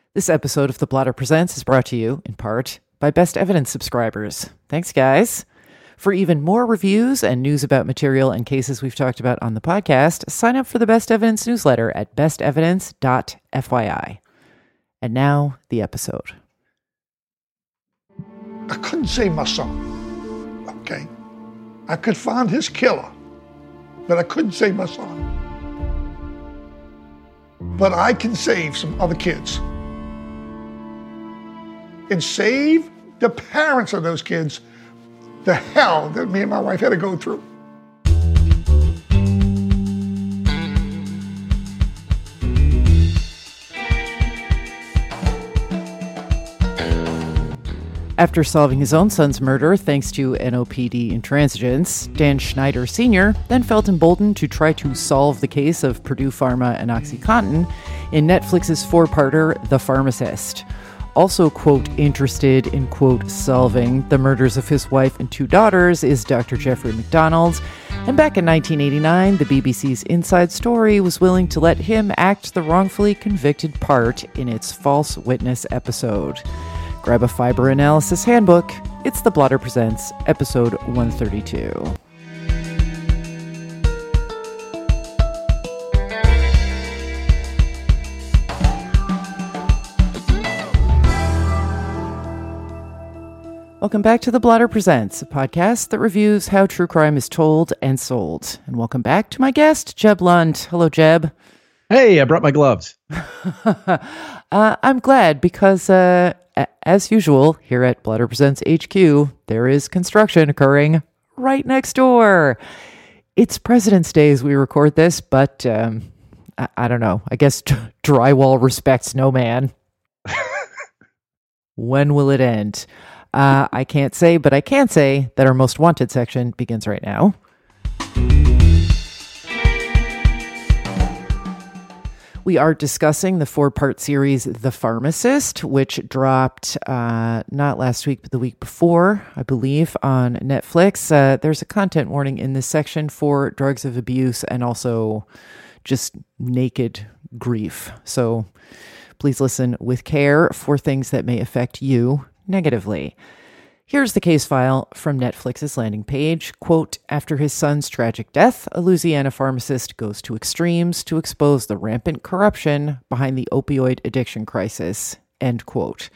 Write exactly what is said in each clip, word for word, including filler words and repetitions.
This episode of The Blotter Presents is brought to you, in part, by Best Evidence subscribers. Thanks, guys. For even more reviews and news about material and cases we've talked about on the podcast, sign up for the Best Evidence newsletter at best evidence dot f y i. And now, the episode. I couldn't save my son, okay? I could find his killer, but I couldn't save my son. But I can save some other kids. And save the parents of those kids the hell that me and my wife had to go through. After solving his own son's murder thanks to N O P D intransigence, Dan Schneider Senior then felt emboldened to try to solve the case of Purdue Pharma and OxyContin in Netflix's four-parter The Pharmacist. Also, quote, interested in, quote, solving the murders of his wife and two daughters is Doctor Jeffrey McDonald. And back in nineteen eighty-nine, the B B C's Inside Story was willing to let him act the wrongfully convicted part in its False Witness episode. Grab a fiber analysis handbook. It's The Blotter Presents, episode one thirty-two. Welcome back to The Blotter Presents, a podcast that reviews how true crime is told and sold. And welcome back to my guest, Jeb Lund. Hello, Jeb. Hey, I brought my gloves. uh, I'm glad because, uh, as usual, here at Blotter Presents H Q, there is construction occurring right next door. It's President's Day as we record this, but um, I, I don't know. I guess d- drywall respects no man. When will it end? Uh, I can't say, but I can say that our most wanted section begins right now. We are discussing the four-part series The Pharmacist, which dropped uh, not last week, but the week before, I believe, on Netflix. Uh, there's a content warning in this section for drugs of abuse and also just naked grief. So please listen with care for things that may affect you negatively. Here's the case file from Netflix's landing page. Quote, after his son's tragic death, a Louisiana pharmacist goes to extremes to expose the rampant corruption behind the opioid addiction crisis. End quote.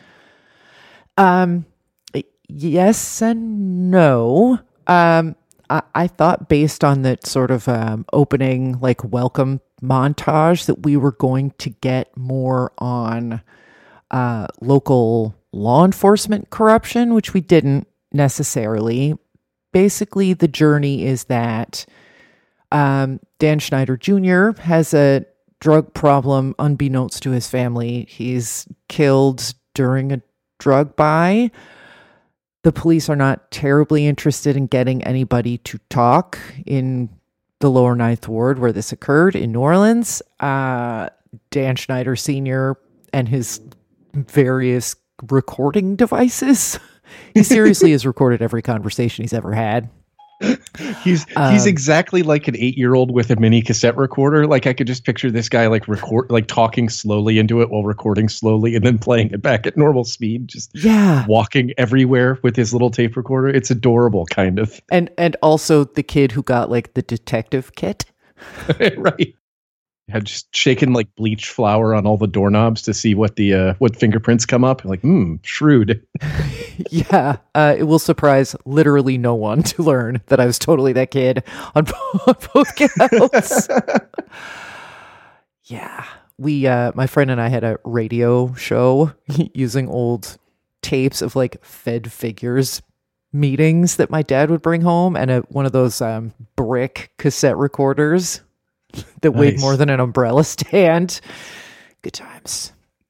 Um, yes and no. Um, I, I thought based on that sort of um, opening, like, welcome montage that we were going to get more on uh, local law enforcement corruption, which we didn't necessarily. Basically, the journey is that um, Dan Schneider Junior has a drug problem unbeknownst to his family. He's killed during a drug buy. The police are not terribly interested in getting anybody to talk in the lower Ninth Ward where this occurred in New Orleans. Uh, Dan Schneider Senior and his various recording devices. He seriously has recorded every conversation he's ever had. He's um, he's exactly like an eight-year-old with a mini cassette recorder. Like I could just picture this guy like record like talking slowly into it while recording slowly and then playing it back at normal speed, just yeah, walking everywhere with his little tape recorder. It's adorable, kind of. And and also the kid who got like the detective kit. Right. Had just shaken like bleach flour on all the doorknobs to see what the uh, what fingerprints come up. Like, hmm, shrewd. Yeah, uh, it will surprise literally no one to learn that I was totally that kid on, on both counts. Yeah, we, uh, my friend and I had a radio show using old tapes of like Fed Figures meetings that my dad would bring home, and a, one of those um, brick cassette recorders that nice. Weighed more than an umbrella stand. Good times.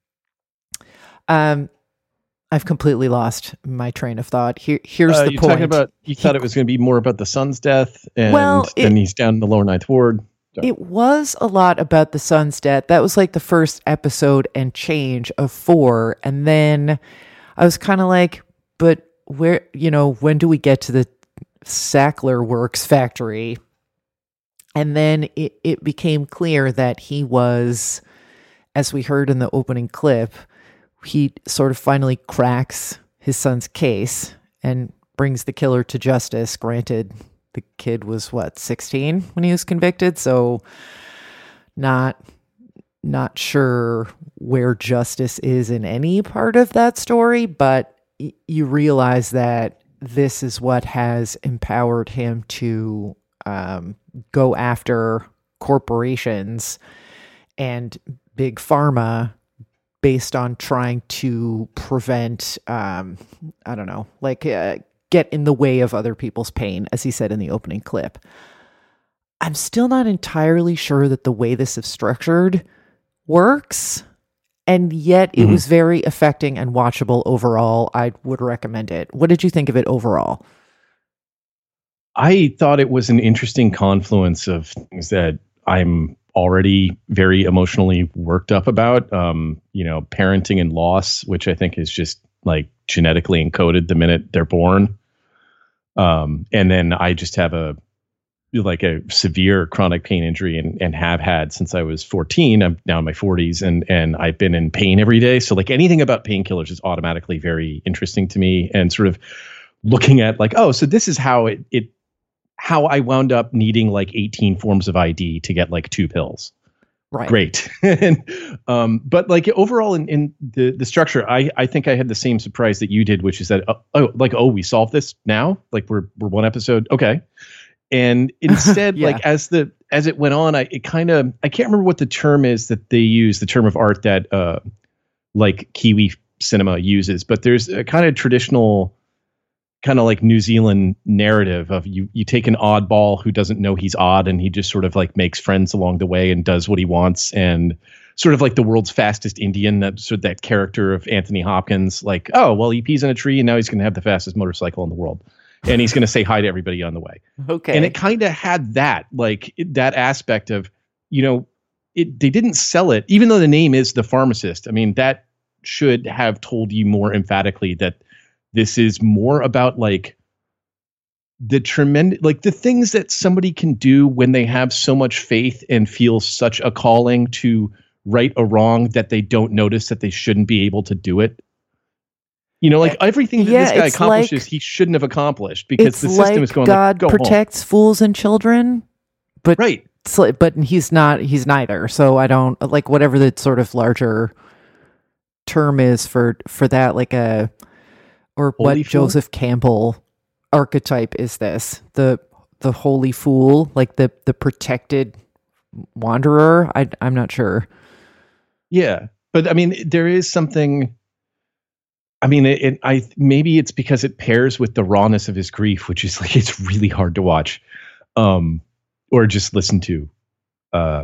Um, I've completely lost my train of thought. Here, here's uh, the you're point. Talking about, you thought it was going to be more about the son's death, and well, it, then he's down in the lower Ninth Ward. Sorry. It was a lot about the son's death. That was like the first episode and change of four. And then I was kind of like, but where, you know, when do we get to the Sackler Works factory? And then it, it became clear that he was, as we heard in the opening clip, he sort of finally cracks his son's case and brings the killer to justice. Granted, the kid was what, sixteen when he was convicted, so not not sure where justice is in any part of that story, but y- you realize that this is what has empowered him to um, go after corporations and big pharma based on trying to prevent, um, I don't know, like uh, get in the way of other people's pain, as he said in the opening clip. I'm still not entirely sure that the way this is structured works, and yet it mm-hmm. was very affecting and watchable overall. I would recommend it. What did you think of it overall? I thought it was an interesting confluence of things that I'm already very emotionally worked up about. Um, you know, parenting and loss, which I think is just like genetically encoded the minute they're born. Um, and then I just have a like a severe chronic pain injury and, and have had since I was fourteen. I'm now in my forties and, and I've been in pain every day. So like anything about painkillers is automatically very interesting to me, and sort of looking at like, oh, so this is how it, it, how I wound up needing like eighteen forms of I D to get like two pills. Right. Great. and, um, but like overall in, in the, the structure, I, I think I had the same surprise that you did, which is that, oh, oh like, oh, we solved this now. Like we're, we're one episode. Okay. And instead, yeah. like as the as it went on, I it kind of I can't remember what the term is that they use, the term of art that uh, like Kiwi cinema uses, but there's a kind of traditional, kind of like New Zealand narrative of you you take an oddball who doesn't know he's odd, and he just sort of like makes friends along the way and does what he wants, and sort of like the world's fastest Indian, that sort of that character of Anthony Hopkins, like, oh well, he pees in a tree and now he's going to have the fastest motorcycle in the world. And he's going to say hi to everybody on the way. Okay. And it kind of had that, like it, that aspect of, you know, it, they didn't sell it, even though the name is The Pharmacist. I mean, that should have told you more emphatically that this is more about like the tremendous, like the things that somebody can do when they have so much faith and feel such a calling to right a wrong that they don't notice that they shouldn't be able to do it. You know, like everything that yeah, this guy accomplishes, like, he shouldn't have accomplished because the system like is going God like, go protects home. fools and children, but right. But he's not. He's neither. So I don't like whatever the sort of larger term is for for that. Like a or Holy what fool? Joseph Campbell archetype is this? The the holy fool, like the the protected wanderer. I I'm not sure. Yeah, but I mean, there is something. I mean, it, it, I maybe it's because it pairs with the rawness of his grief, which is like it's really hard to watch, um, or just listen to. Uh,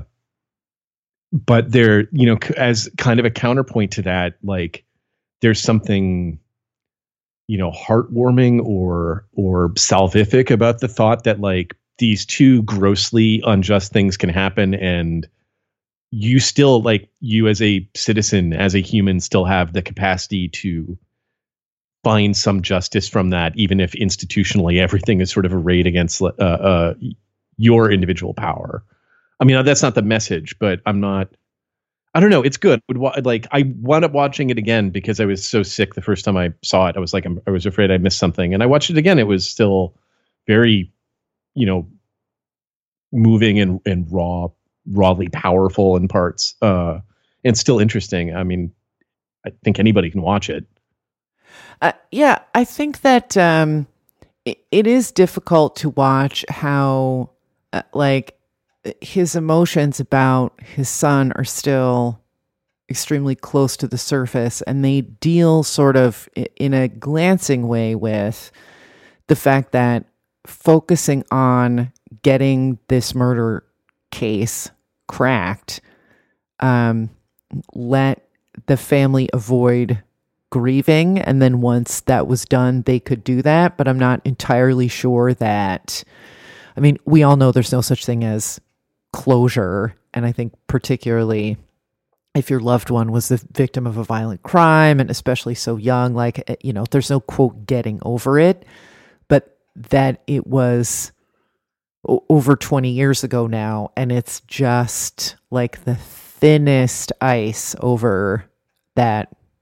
but there, you know, as kind of a counterpoint to that, like there's something, you know, heartwarming or or salvific about the thought that like these two grossly unjust things can happen, and you still like you as a citizen, as a human, still have the capacity to find some justice from that, even if institutionally everything is sort of arrayed against uh, uh, your individual power. I mean, that's not the message, but I'm not. I don't know. It's good. Like I wound up watching it again because I was so sick the first time I saw it. I was like, I'm, I was afraid I missed something, and I watched it again. It was still very, you know, moving and and raw, rawly powerful in parts, uh, and still interesting. I mean, I think anybody can watch it. Uh, yeah, I think that um, it, it is difficult to watch how, uh, like, his emotions about his son are still extremely close to the surface, and they deal sort of in a glancing way with the fact that focusing on getting this murder case cracked um, let the family avoid grieving, and then once that was done they could do that. But I'm not entirely sure that, I mean, we all know there's no such thing as closure, and I think particularly if your loved one was the victim of a violent crime, and especially so young, like, you know, there's no quote getting over it, but that it was o- over twenty years ago now, and it's just like the thinnest ice over that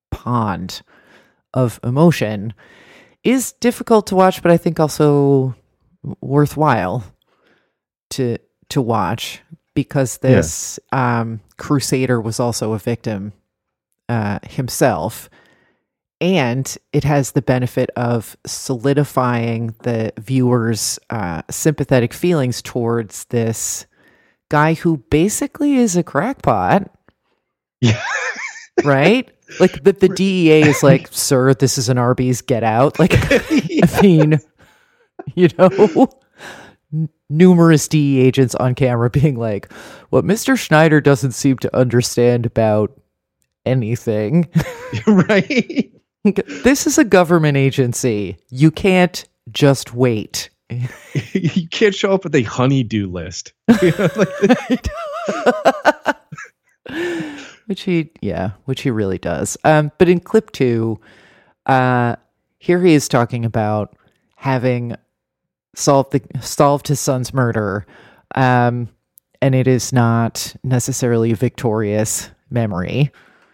pond of emotion is difficult to watch, but I think also worthwhile to to watch, because this yeah. um, crusader was also a victim uh, himself. And it has the benefit of solidifying the viewer's uh, sympathetic feelings towards this guy who basically is a crackpot. Yeah. Right? Like the, the D E A is like, sir, this is an Arby's, get out. Like, yeah. I mean, you know, n- numerous D E A agents on camera being like, what Mister Schneider doesn't seem to understand about anything. Right? This is a government agency. You can't just wait. You can't show up with a honey-do list. You know, like which he, yeah, which he really does. Um, but in clip two, uh, here he is talking about having solved the solved his son's murder, um, and it is not necessarily a victorious memory.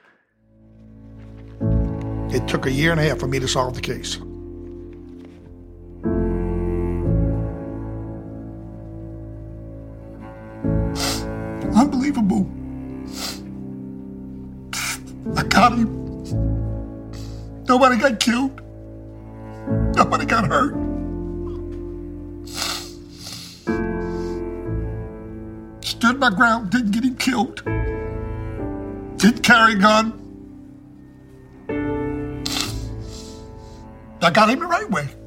It took a year and a half for me to solve the case. Unbelievable. I got him. Nobody got killed. Nobody got hurt. Stood my ground, didn't get him killed. Didn't carry a gun. I got him the right way.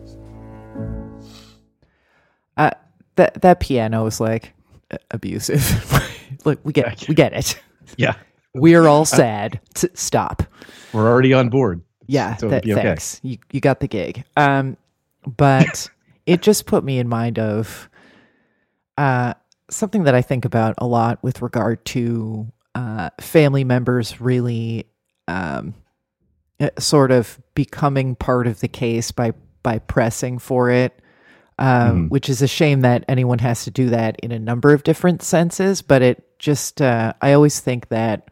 Uh, that that piano is like abusive. Look, we get we get it. Yeah, we're all sad. T- stop. We're already on board. Yeah, so th- okay. thanks. You you got the gig. Um, but it just put me in mind of uh something that I think about a lot with regard to uh family members really um. sort of becoming part of the case by by pressing for it, um, mm. which is a shame that anyone has to do that in a number of different senses. But it just, uh, I always think that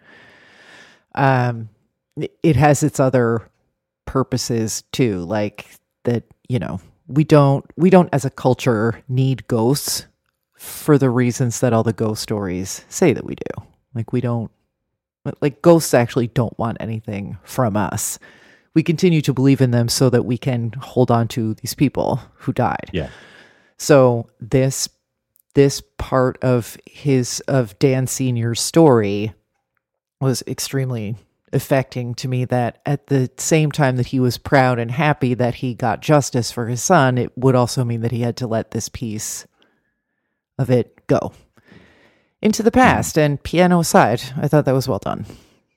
um, it has its other purposes too, like that, you know, we don't, we don't as a culture need ghosts for the reasons that all the ghost stories say that we do. Like we don't, Like ghosts actually don't want anything from us. We continue to believe in them so that we can hold on to these people who died. Yeah. So this this part of his of Dan Senior's story was extremely affecting to me, that at the same time that he was proud and happy that he got justice for his son, it would also mean that he had to let this piece of it go into the past. And piano aside, I thought that was well done.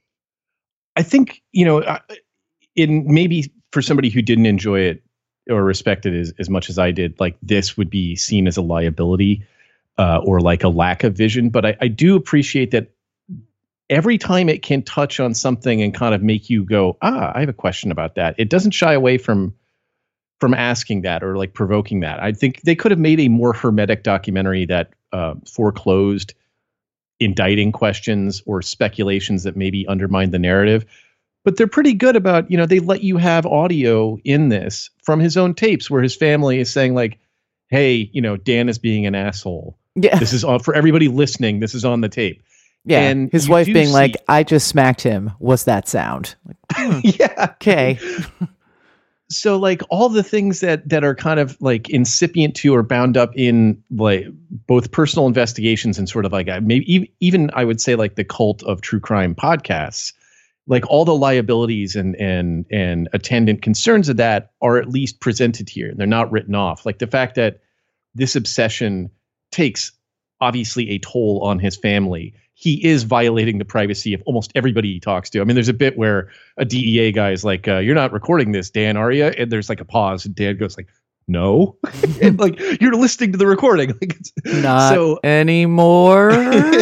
I think, you know, in maybe for somebody who didn't enjoy it or respect it as, as much as I did, like this would be seen as a liability uh, or like a lack of vision. But I, I do appreciate that every time it can touch on something and kind of make you go, ah, I have a question about that. It doesn't shy away from from asking that or like provoking that. I think they could have made a more hermetic documentary that uh, foreclosed indicting questions or speculations that maybe undermine the narrative. But they're pretty good about, you know, they let you have audio in this from his own tapes where his family is saying like, hey, you know, Dan is being an asshole. Yeah. This is on for everybody listening. This is on the tape. Yeah. And his wife being see, like, I just smacked him. What's that sound? Like, hmm, yeah. Okay. So like all the things that that are kind of like incipient to or bound up in like both personal investigations and sort of like maybe even I would say like the cult of true crime podcasts, like all the liabilities and and and attendant concerns of that are at least presented here. They're not written off. Like the fact that this obsession takes obviously a toll on his family. He is violating the privacy of almost everybody he talks to. I mean, there's a bit where a D E A guy is like, uh, you're not recording this, Dan, are you? And there's like a pause and Dan goes like, no. And like, you're listening to the recording. Like, it's, not so, anymore.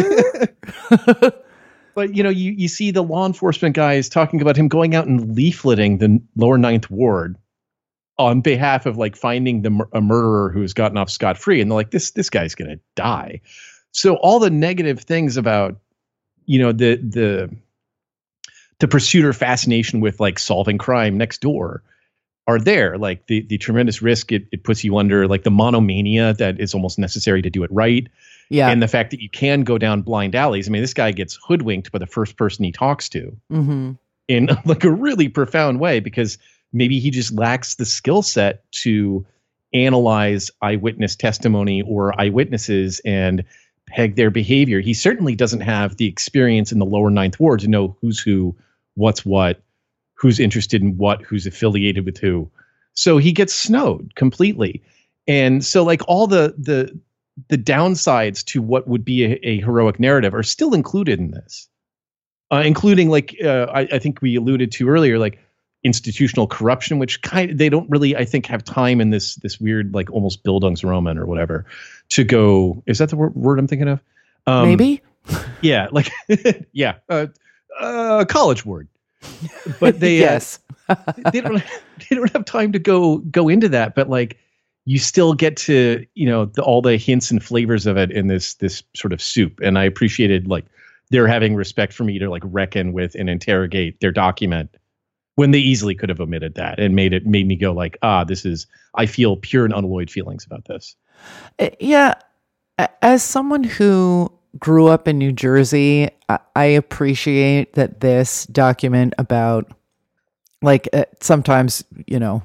But, you know, you, you see the law enforcement guys talking about him going out and leafleting the lower ninth ward on behalf of like finding the a murderer who's gotten off scot-free. And they're like, this, this guy's going to die. So all the negative things about, you know, the the the pursuit or fascination with like solving crime next door are there. Like the the tremendous risk it, it puts you under, like the monomania that is almost necessary to do it right. Yeah. And the fact that you can go down blind alleys. I mean, this guy gets hoodwinked by the first person he talks to mm-hmm. in like a really profound way, because maybe he just lacks the skill set to analyze eyewitness testimony or eyewitnesses and peg their behavior. He certainly doesn't have the experience in the lower ninth ward to know who's who, what's what, who's interested in what, who's affiliated with who. So he gets snowed completely. And so like all the the the downsides to what would be a, a heroic narrative are still included in this, uh, including like uh, I, I think we alluded to earlier, like institutional corruption, which kind of, they don't really, I think, have time in this this weird like almost Bildungsroman or whatever to go. Is that the word, word I'm thinking of? Um, Maybe. Yeah, like yeah, uh, uh, college word. But they yes, uh, they don't they don't have time to go go into that. But like, you still get to, you know, the, all the hints and flavors of it in this this sort of soup. And I appreciated like they're having respect for me to like reckon with and interrogate their document when they easily could have omitted that and made it made me go like, ah, this is, I feel pure and unalloyed feelings about this. Yeah, as someone who grew up in New Jersey, I appreciate that this document about, like, uh, sometimes, you know,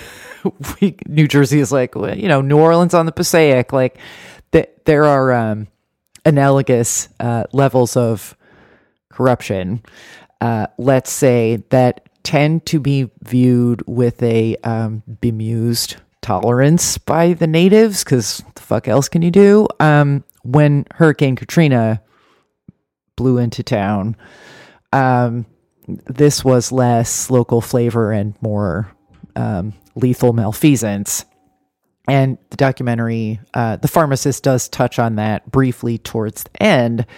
we, New Jersey is like, you know, New Orleans on the Passaic. Like, th- there are um, analogous uh, levels of corruption, uh, let's say, that tend to be viewed with a um, bemused tolerance by the natives, because the fuck else can you do? Um, when Hurricane Katrina blew into town, um, this was less local flavor and more um, lethal malfeasance. And the documentary, uh, The Pharmacist, does touch on that briefly towards the end.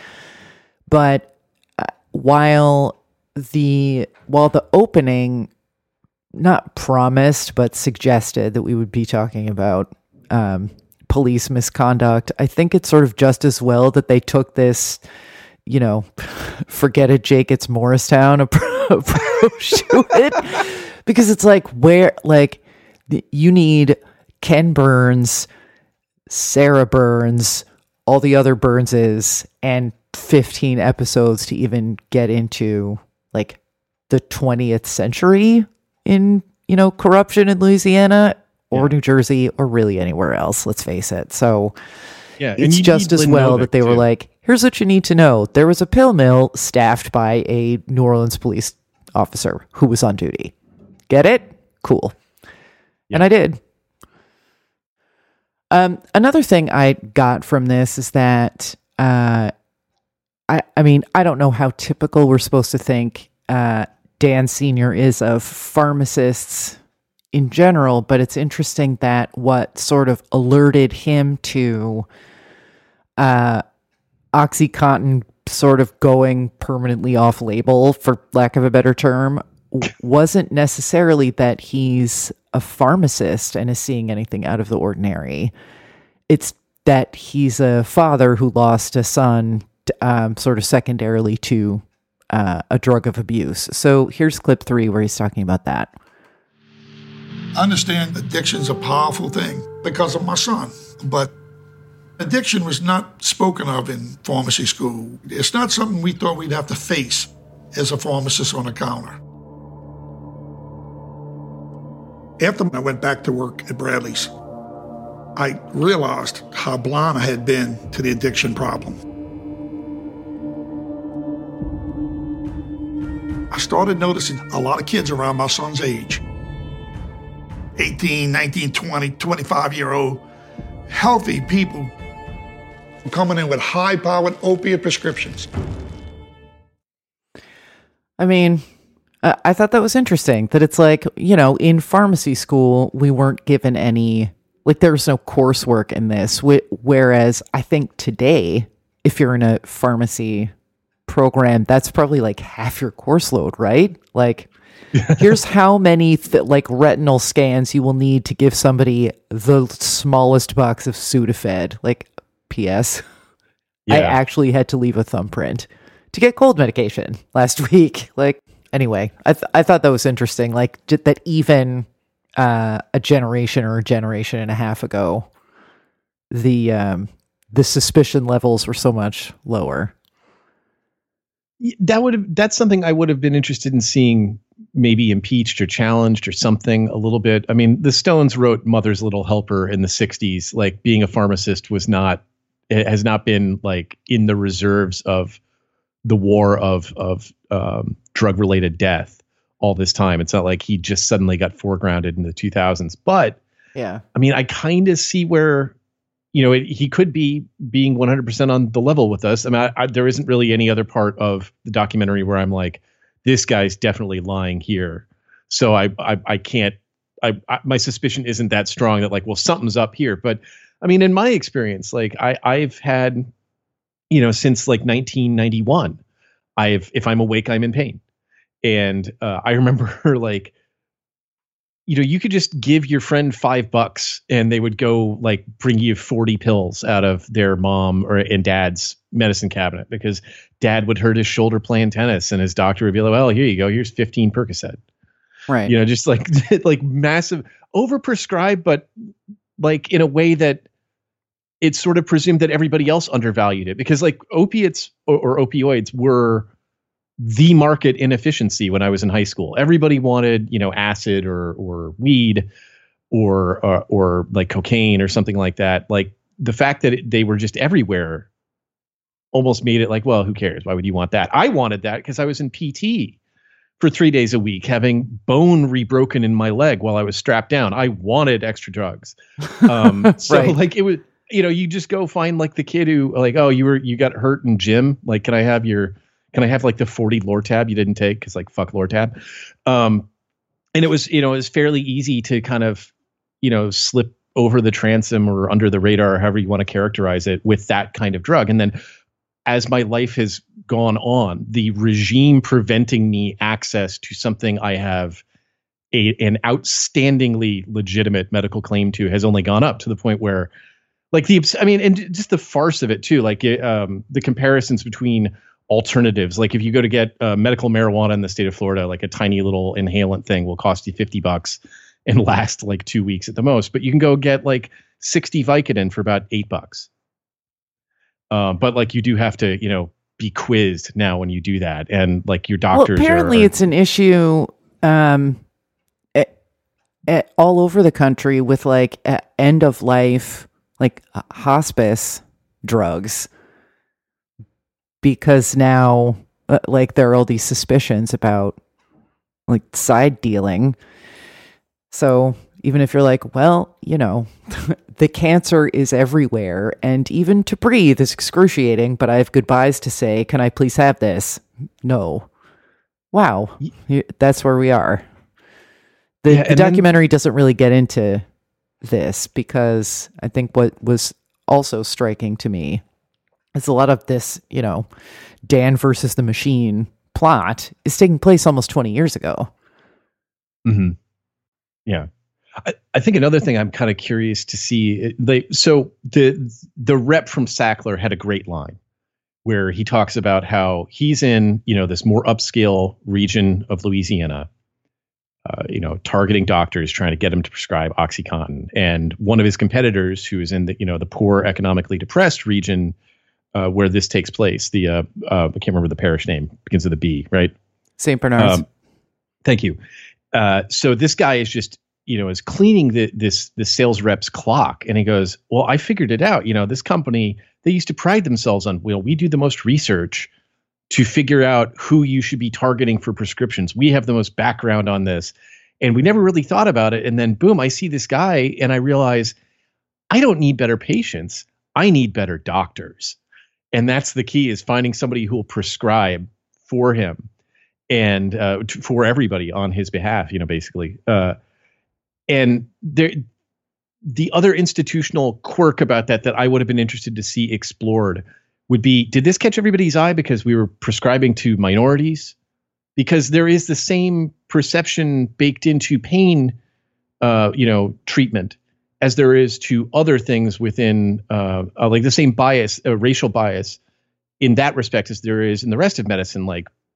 But uh, while the while the opening not promised but suggested that we would be talking about um, police misconduct, I think it's sort of just as well that they took this, you know, forget it, Jake, it's Morristown approach to it, because it's like, where, like, you need Ken Burns, Sarah Burns, all the other Burnses, and fifteen episodes to even get into like the twentieth century in, you know, corruption in Louisiana or yeah. New Jersey or really anywhere else, let's face it. So yeah, it's just as well Novick that they too. were like, here's what you need to know. There was a pill mill staffed by a New Orleans police officer who was on duty. Get it? Cool. Yeah. And I did. Um, another thing I got from this is that, uh, I, I mean, I don't know how typical we're supposed to think uh, Dan Senior is of pharmacists in general, but it's interesting that what sort of alerted him to uh, OxyContin sort of going permanently off label, for lack of a better term, wasn't necessarily that he's a pharmacist and is seeing anything out of the ordinary. It's that he's a father who lost a son um, sort of secondarily to uh, a drug of abuse. So here's clip three where he's talking about that. I understand addiction's a powerful thing because of my son, but addiction was not spoken of in pharmacy school. It's not something we thought we'd have to face as a pharmacist on a counter. After I went back to work at Bradley's, I realized how blind I had been to the addiction problem. I started noticing a lot of kids around my son's age, eighteen, nineteen, twenty, twenty-five-year-old, healthy people coming in with high-powered opiate prescriptions. I mean, uh, I thought that was interesting, that it's like, you know, in pharmacy school, we weren't given any, like, there was no coursework in this, wh- whereas I think today, if you're in a pharmacy program, that's probably like half your course load, right? Like, here's how many th- like retinal scans you will need to give somebody the smallest box of Sudafed. Like, P S Yeah. I actually had to leave a thumbprint to get cold medication last week. Like, anyway, I th- I thought that was interesting. Like j- that even uh, a generation or a generation and a half ago, the um, the suspicion levels were so much lower. That would have that's something I would have been interested in seeing, maybe impeached or challenged or something a little bit. I mean, the Stones wrote Mother's Little Helper in the sixties. Like, being a pharmacist was not, it has not been like in the reserves of the war of of um, drug related death all this time. It's not like he just suddenly got foregrounded in the two thousands. But yeah, I mean, I kind of see where, you know, it, he could be being one hundred percent on the level with us. I mean, I, I, there isn't really any other part of the documentary where I'm like, this guy's definitely lying here. So I, I, I can't, I, I, my suspicion isn't that strong that like, well, something's up here. But I mean, in my experience, like I, I've had, you know, since like nineteen ninety-one, I've, if I'm awake, I'm in pain. And uh, I remember like, you know, you could just give your friend five bucks and they would go like bring you forty pills out of their mom or and dad's medicine cabinet, because dad would hurt his shoulder playing tennis and his doctor would be like, well, here you go. Here's fifteen Percocet. Right. You know, just like, like massive overprescribed, but like in a way that it's sort of presumed that everybody else undervalued it, because like opiates or, or opioids were the market inefficiency when I was in high school. Everybody wanted, you know, acid or or weed or or, or like cocaine or something like that. Like the fact that it, they were just everywhere almost made it like, well, who cares? Why would you want that? I wanted that because I was in P T for three days a week, having bone rebroken in my leg while I was strapped down. I wanted extra drugs. Um, so Right. like it was, you know, you just go find like the kid who like, oh, you were, you got hurt in gym. Like, can I have your, can I have like the forty Lortab you didn't take? Cause like, fuck Lortab. Um, and it was, you know, it was fairly easy to kind of, you know, slip over the transom or under the radar, or however you want to characterize it, with that kind of drug. And then as my life has gone on, the regime preventing me access to something I have a, an outstandingly legitimate medical claim to has only gone up to the point where, like the, I mean, and just the farce of it too, like um, the comparisons between alternatives. Like if you go to get uh, medical marijuana in the state of Florida, like a tiny little inhalant thing will cost you fifty bucks and last like two weeks at the most. But you can go get like sixty Vicodin for about eight bucks. Uh, but like you do have to, you know, be quizzed now when you do that, and like your doctors. Well, apparently are, it's an issue um, at, at, all over the country with like end of life, like uh, hospice drugs, because now uh, like there are all these suspicions about like side dealing. So even if you're like, well, you know, the cancer is everywhere and even to breathe is excruciating, but I have goodbyes to say. Can I please have this? No. Wow. That's where we are. The, yeah, the documentary then, doesn't really get into this, because I think what was also striking to me is a lot of this, you know, Dan versus the machine plot is taking place almost twenty years ago. Mm-hmm. Yeah. I, I think another thing I'm kind of curious to see, they, so the the rep from Sackler had a great line where he talks about how he's in, you know, this more upscale region of Louisiana, uh, you know, targeting doctors, trying to get them to prescribe OxyContin. And one of his competitors, who is in the, you know, the poor, economically depressed region uh, where this takes place, the, uh, uh, I can't remember the parish name, begins with a B, right? Saint Bernard's. Um, thank you. Uh, so this guy is just, you know, is cleaning the, this, the sales rep's clock. And he goes, well, I figured it out. You know, this company, they used to pride themselves on, well, we do the most research to figure out who you should be targeting for prescriptions. We have the most background on this. And we never really thought about it. And then boom, I see this guy and I realize I don't need better patients. I need better doctors. And that's the key, is finding somebody who will prescribe for him and uh, t- for everybody on his behalf, you know, basically. Uh, And there, the other institutional quirk about that that I would have been interested to see explored would be, did this catch everybody's eye because we were prescribing to minorities? Because there is the same perception baked into pain, uh, you know, treatment as there is to other things within, uh, uh, like the same bias, uh, racial bias in that respect as there is in the rest of medicine, like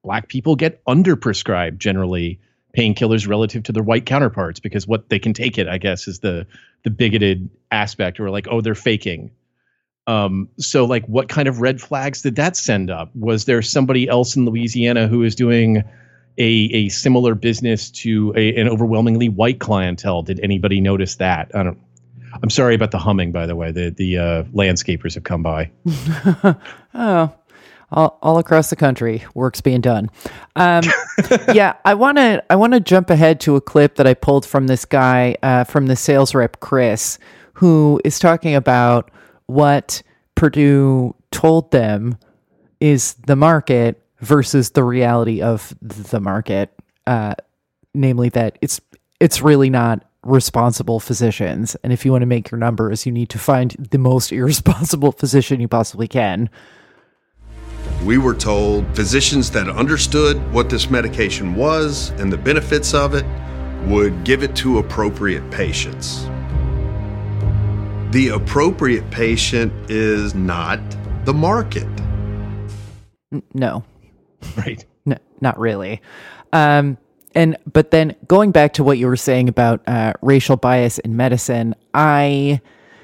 black people get underprescribed generally painkillers relative to their white counterparts because what they can take it, I guess, is the the bigoted aspect, or like, oh, they're faking. Um, so like, what kind of red flags did that send up? Was there somebody else in Louisiana who is doing a a similar business to a, an overwhelmingly white clientele? Did anybody notice that? I don't. I'm sorry about the humming, by the way. The the uh, landscapers have come by. Oh. All, all across the country, work's being done. Um, yeah, I want to I want to jump ahead to a clip that I pulled from this guy, uh, from the sales rep, Chris, who is talking about what Purdue told them is the market versus the reality of the market, uh, namely that it's it's really not responsible physicians. And if you want to make your numbers, you need to find the most irresponsible physician you possibly can. We were told physicians that understood what this medication was and the benefits of it would give it to appropriate patients. The appropriate patient is not the market. No. Right. No, not really. Um, and but then going back to what you were saying about uh, racial bias in medicine, I...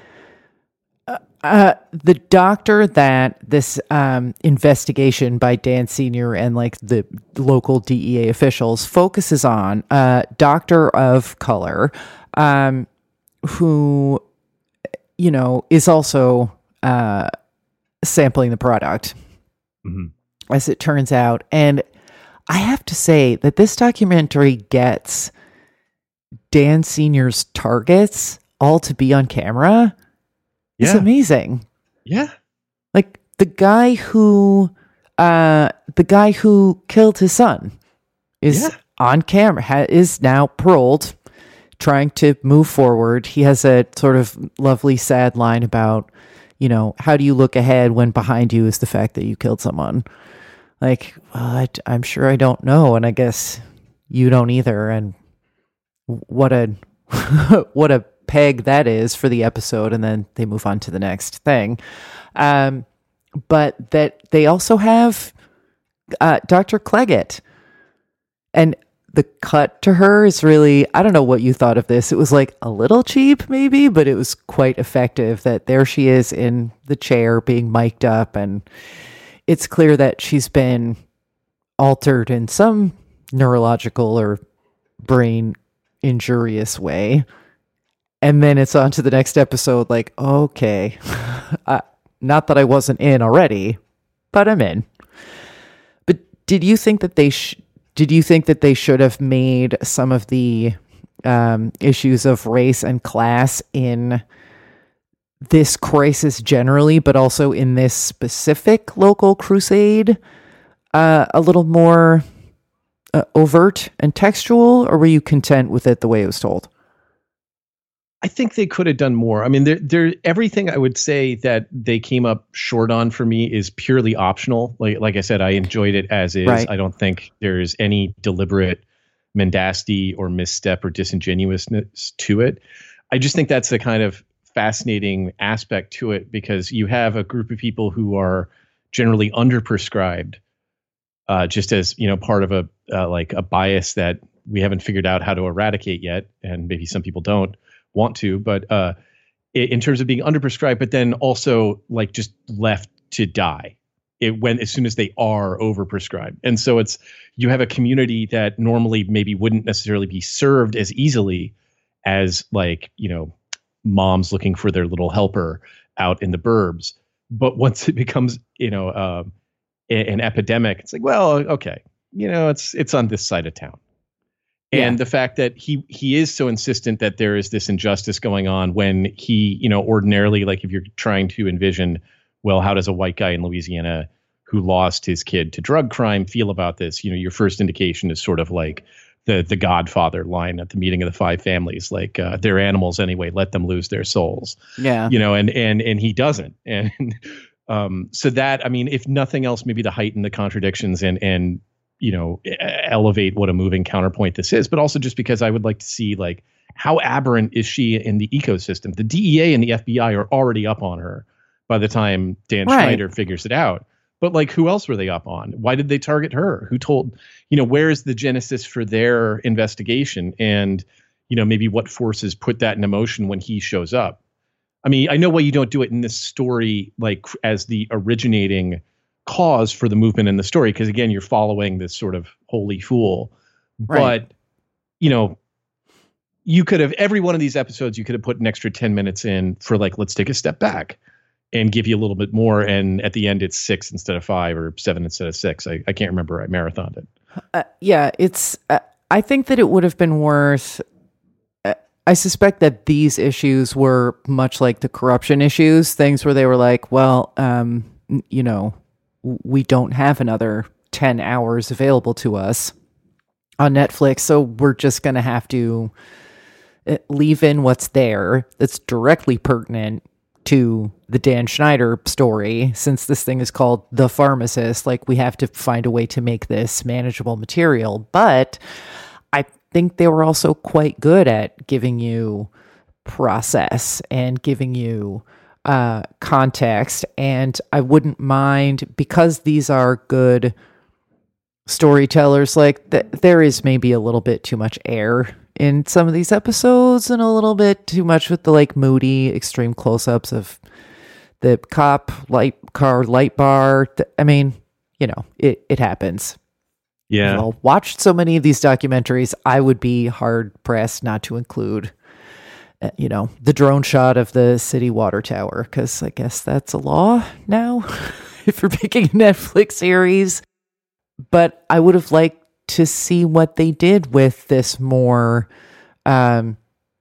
Uh, the doctor that this um, investigation by Dan Senior and like the local D E A officials focuses on, uh, doctor of color, um, who, you know, is also uh, sampling the product, mm-hmm. as it turns out. And I have to say that this documentary gets Dan Senior's targets all to be on camera. It's yeah. amazing. Yeah. Like the guy who, uh, the guy who killed his son is yeah. on camera, ha- is now paroled, trying to move forward. He has a sort of lovely, sad line about, you know, how do you look ahead when behind you is the fact that you killed someone? Like, well, I, I'm sure I don't know. And I guess you don't either. And what a, what a, peg that is for the episode, and then they move on to the next thing. Um, but that they also have uh, Doctor Cleggett, and the cut to her is really, I don't know what you thought of this. It was like a little cheap maybe, but it was quite effective that there she is in the chair being mic'd up, and it's clear that she's been altered in some neurological or brain injurious way. And then it's on to the next episode, like, okay, uh, not that I wasn't in already, but I'm in. But did you think that they sh- did you think that they should have made some of the um, issues of race and class in this crisis generally, but also in this specific local crusade, uh, a little more uh, overt and textual, or were you content with it the way it was told? I think they could have done more. I mean, there, there, everything I would say that they came up short on for me is purely optional. Like, like I said, I enjoyed it as is. Right. I don't think there's any deliberate mendacity or misstep or disingenuousness to it. I just think that's the kind of fascinating aspect to it, because you have a group of people who are generally underprescribed, uh, just as, you know, part of a uh, like a bias that we haven't figured out how to eradicate yet, and maybe some people don't want to, but uh, in terms of being underprescribed, but then also like just left to die it when as soon as they are overprescribed. And so it's, you have a community that normally maybe wouldn't necessarily be served as easily as like, you know, moms looking for their little helper out in the burbs. But once it becomes, you know, uh, an epidemic, it's like, well, okay, you know, it's it's on this side of town. And yeah. the fact that he he is so insistent that there is this injustice going on, when he, you know, ordinarily, like if you're trying to envision, well, how does a white guy in Louisiana who lost his kid to drug crime feel about this? You know, your first indication is sort of like the the Godfather line at the meeting of the five families, like uh, they're animals anyway, let them lose their souls. Yeah. You know, and and and he doesn't. And um, so that, I mean, if nothing else, maybe to heighten the contradictions and and you know, elevate what a moving counterpoint this is, but also just because I would like to see, like, how aberrant is she in the ecosystem? The D E A and the F B I are already up on her by the time Dan right. Schneider figures it out. But like, who else were they up on? Why did they target her? Who told, you know, where is the genesis for their investigation? And, you know, maybe what forces put that in motion when he shows up? I mean, I know why you don't do it in this story, like as the originating cause for the movement in the story, because again, you're following this sort of holy fool. Right. But, you know, you could have, every one of these episodes, you could have put an extra ten minutes in for like, let's take a step back and give you a little bit more. And at the end, it's six instead of five or seven instead of six. I, I can't remember. I marathoned it. Uh, yeah, it's, uh, I think that it would have been worth, uh, I suspect that these issues were much like the corruption issues, things where they were like, well, um, you know, we don't have another ten hours available to us on Netflix. So we're just going to have to leave in what's there that's directly pertinent to the Dan Schneider story. Since this thing is called The Pharmacist, like we have to find a way to make this manageable material. But I think they were also quite good at giving you process and giving you uh, context. And I wouldn't mind, because these are good storytellers, like th- there is maybe a little bit too much air in some of these episodes and a little bit too much with the like moody extreme close-ups of the cop light car light bar. I mean, you know, it, it happens. Yeah. I've watched so many of these documentaries, I would be hard pressed not to include, uh, you know, the drone shot of the city water tower, because I guess that's a law now if you're picking a Netflix series. But I would have liked to see what they did with this more, um,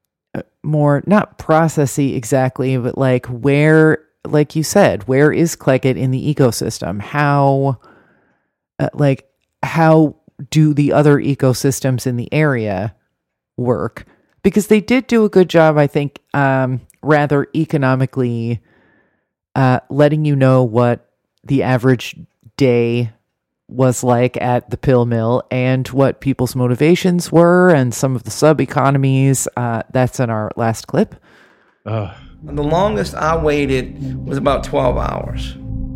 more not processy exactly, but like where, like you said, where is Cleggett in the ecosystem? How, uh, like, how do the other ecosystems in the area work? Because they did do a good job, I think, um, rather economically, uh, letting you know what the average day was like at the pill mill and what people's motivations were and some of the sub economies. Uh, that's in our last clip. Uh. The longest I waited was about twelve hours.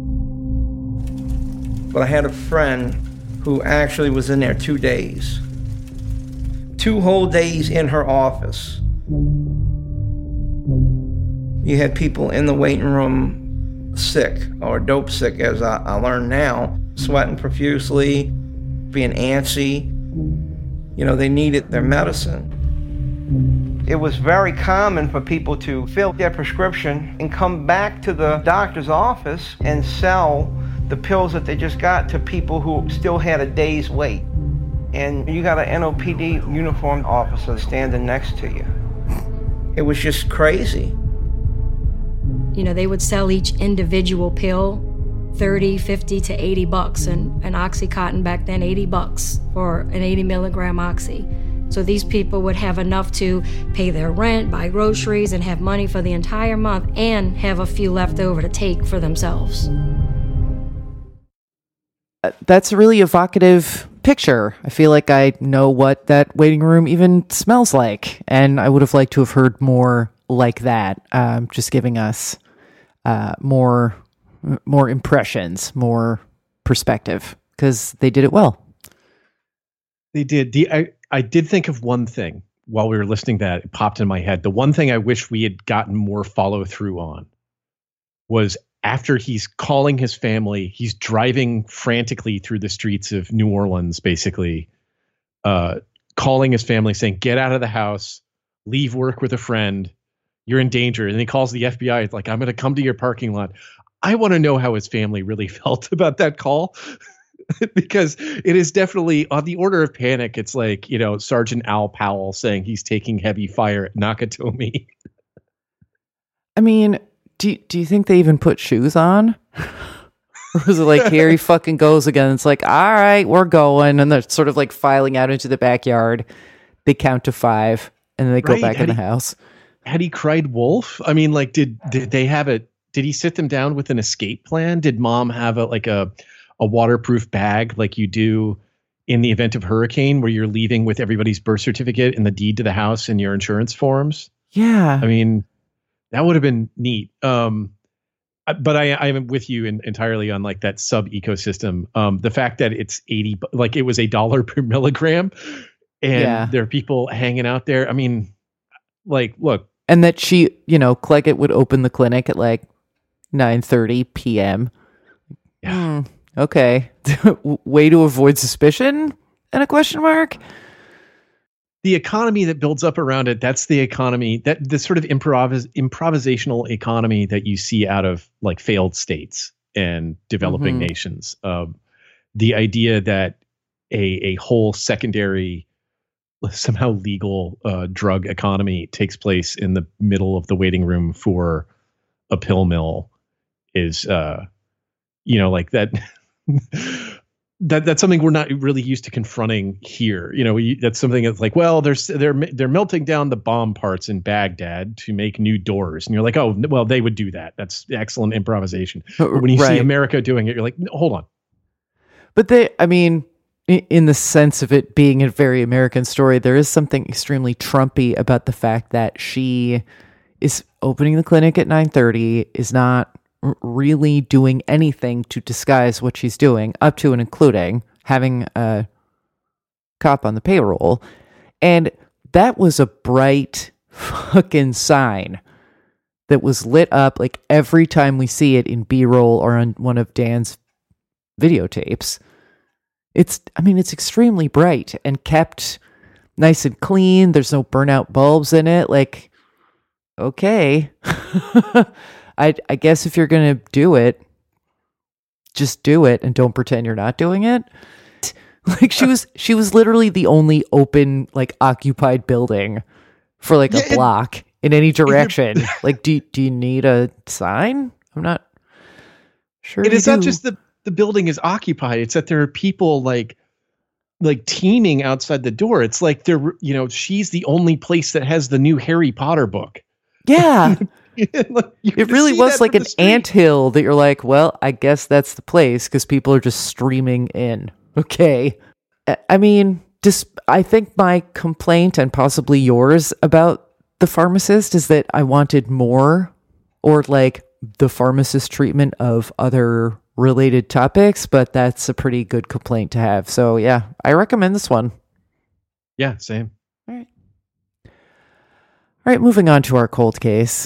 But I had a friend who actually was in there two days. Two whole days in her office. You had people in the waiting room sick, or dope sick as I, I learned now, sweating profusely, being antsy. You know, they needed their medicine. It was very common for people to fill their prescription and come back to the doctor's office and sell the pills that they just got to people who still had a day's wait. And you got an N O P D uniformed officer standing next to you. It was just crazy. You know, they would sell each individual pill thirty, fifty to eighty bucks, and an Oxycontin back then, eighty bucks for an eighty milligram Oxy. So these people would have enough to pay their rent, buy groceries, and have money for the entire month, and have a few left over to take for themselves. That's a really evocative picture. I feel like I know what that waiting room even smells like, and I would have liked to have heard more like that, um, just giving us uh, more more impressions, more perspective, because they did it well. They did. The I, I did think of one thing while we were listening to that. It popped in my head. The one thing I wish we had gotten more follow through on was after he's calling his family, he's driving frantically through the streets of New Orleans, basically, uh, calling his family saying, get out of the house, leave work with a friend, you're in danger. And he calls the F B I. It's like, I'm going to come to your parking lot. I want to know how his family really felt about that call. Because it is definitely on the order of panic. It's like, you know, Sergeant Al Powell saying he's taking heavy fire at Nakatomi. I mean, do, do you think they even put shoes on? Or was it like, here he fucking goes again? It's like, all right, we're going. And they're sort of like filing out into the backyard. They count to five and then they go right. back had in the he, house. Had he cried wolf? I mean, like, did did they have a, did he sit them down with an escape plan? Did mom have a, like a, a waterproof bag like you do in the event of hurricane, where you're leaving with everybody's birth certificate and the deed to the house and your insurance forms? Yeah. I mean, that would have been neat. Um, but I, I'm with you in, entirely on like that sub ecosystem. Um, the fact that it's eighty, like it was a dollar per milligram, and Yeah. there are people hanging out there. I mean, like, look, And that she, you know, Cleggett would open the clinic at like nine thirty p.m. Yeah. Hmm, okay. Way to avoid suspicion? And a question mark? the economy that builds up around it, that's the economy, that the sort of improvis- improvisational economy that you see out of like failed states and developing Mhm. nations. Um, the idea that a a whole secondary, somehow legal uh, drug economy takes place in the middle of the waiting room for a pill mill is, uh, you know, like that. That that's something we're not really used to confronting here. You know, we, that's something that's like, well, there's they're they're melting down the bomb parts in Baghdad to make new doors, and you're like, oh, well, they would do that. That's excellent improvisation. But when you see Right. America doing it, you're like, no, hold on. But they, I mean, i- in the sense of it being a very American story, there is something extremely Trumpy about the fact that she is opening the clinic at nine thirty, is not r- really doing anything to disguise what she's doing, up to and including having a cop on the payroll. And that was a bright fucking sign that was lit up like every time we see it in B-roll or on one of Dan's videotapes. It's, I mean, it's extremely bright and kept nice and clean. There's no burnout bulbs in it. Like, okay. I, I guess if you're going to do it, just do it and don't pretend you're not doing it. Like she was, she was literally the only open, like occupied building for like Yeah, a and- block in any direction. Like, do, do you need a sign? I'm not sure. It you is not do. just the the building is occupied. It's that there are people like like teeming outside the door. It's like they're, you know, she's the only place that has the new Harry Potter book. Yeah. Like, you're It gonna really see was that like from an the street. anthill that you're like, well, I guess that's the place because people are just streaming in. Okay. I- I mean, just I think my complaint and possibly yours about the pharmacist is that I wanted more, or like the pharmacist treatment of other related topics, but that's a pretty good complaint to have. So yeah, I recommend this one. Yeah, same. All right. All right, moving on to our cold case.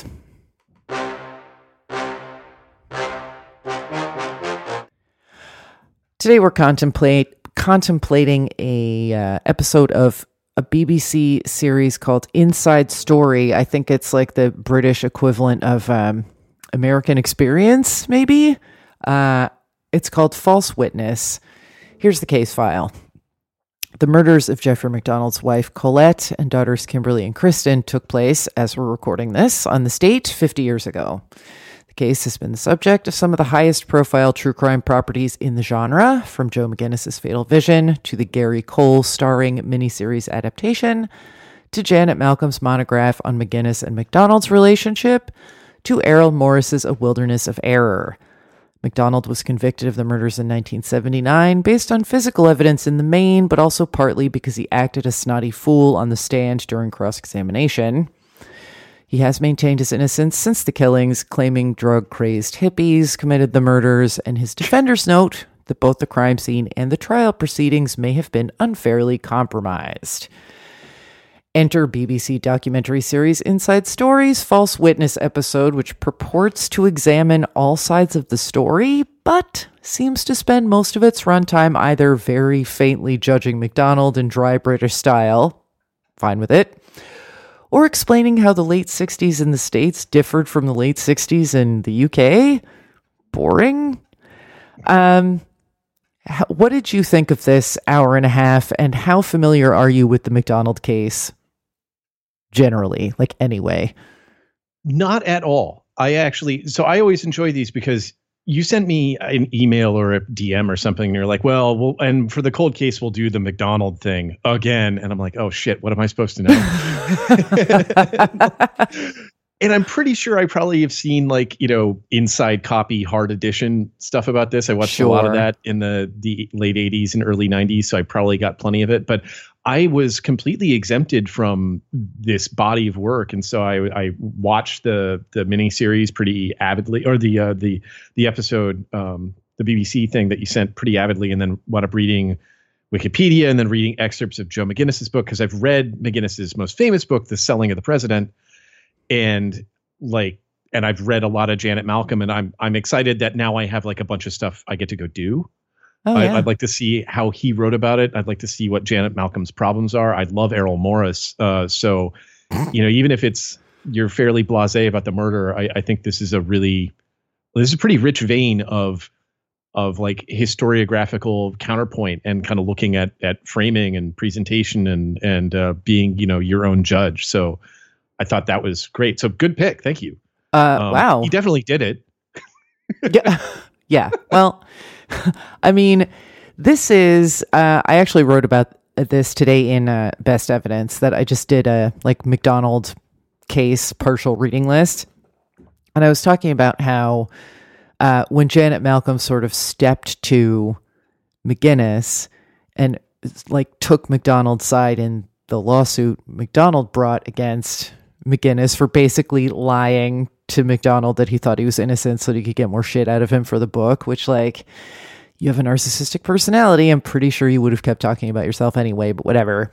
Today we're contemplate contemplating a uh, episode of a B B C series called Inside Story. I think it's like the British equivalent of um, American Experience, maybe. Uh, it's called False Witness. Here's the case file. The murders of Jeffrey MacDonald's wife, Colette, and daughters Kimberly and Kristen took place, as we're recording this, on the state fifty years ago. The case has been the subject of some of the highest profile true crime properties in the genre, from Joe McGinnis's Fatal Vision to the Gary Cole starring miniseries adaptation, to Janet Malcolm's monograph on McGinnis and MacDonald's relationship, to Errol Morris's A Wilderness of Error. MacDonald was convicted of the murders in nineteen seventy-nine based on physical evidence in the main, but also partly because he acted a snotty fool on the stand during cross-examination. He has maintained his innocence since the killings, claiming drug-crazed hippies committed the murders, and his defenders note that both the crime scene and the trial proceedings may have been unfairly compromised. Enter B B C documentary series Inside Story's False Witness episode, which purports to examine all sides of the story, but seems to spend most of its runtime either very faintly judging MacDonald in dry British style, fine with it, or explaining how the late sixties in the States differed from the late sixties in the U K. Boring. Um, h- what did you think of this hour and a half, and how familiar are you with the MacDonald case? Generally, like anyway. Not at all. I actually, so I always enjoy these because you sent me an email or a D M or something, and you're like, well, we'll, and for the cold case, we'll do the MacDonald thing again. And I'm like, oh shit, what am I supposed to know? And I'm pretty sure I probably have seen like, you know, inside copy hard edition stuff about this. I watched sure. a lot of that in the, the late eighties and early nineties. So I probably got plenty of it. But I was completely exempted from this body of work. And so I, I watched the the miniseries pretty avidly, or the uh, the the episode, um, the B B C thing that you sent pretty avidly, and then wound up reading Wikipedia and then reading excerpts of Joe McGinnis's book, because I've read McGinnis's most famous book, The Selling of the President. And like, and I've read a lot of Janet Malcolm, and I'm I'm excited that now I have like a bunch of stuff I get to go do. Oh, I, yeah. I'd like to see how he wrote about it. I'd like to see what Janet Malcolm's problems are. I love Errol Morris. Uh, so, you know, even if it's you're fairly blasé about the murder, I, I think this is a really this is a pretty rich vein of of like historiographical counterpoint and kind of looking at at framing and presentation and and uh, being, you know, your own judge. So I thought that was great. So good pick. Thank you. Uh, um, wow. He definitely did it. yeah. yeah. Well, I mean, this is, uh, I actually wrote about this today in uh, Best Evidence, that I just did a like McDonald case partial reading list. And I was talking about how uh, when Janet Malcolm sort of stepped to McGinnis and like took McDonald's side in the lawsuit McDonald brought against McGinnis for basically lying to McDonald that he thought he was innocent so that he could get more shit out of him for the book, which, like, you have a narcissistic personality. I'm pretty sure you would have kept talking about yourself anyway, but whatever.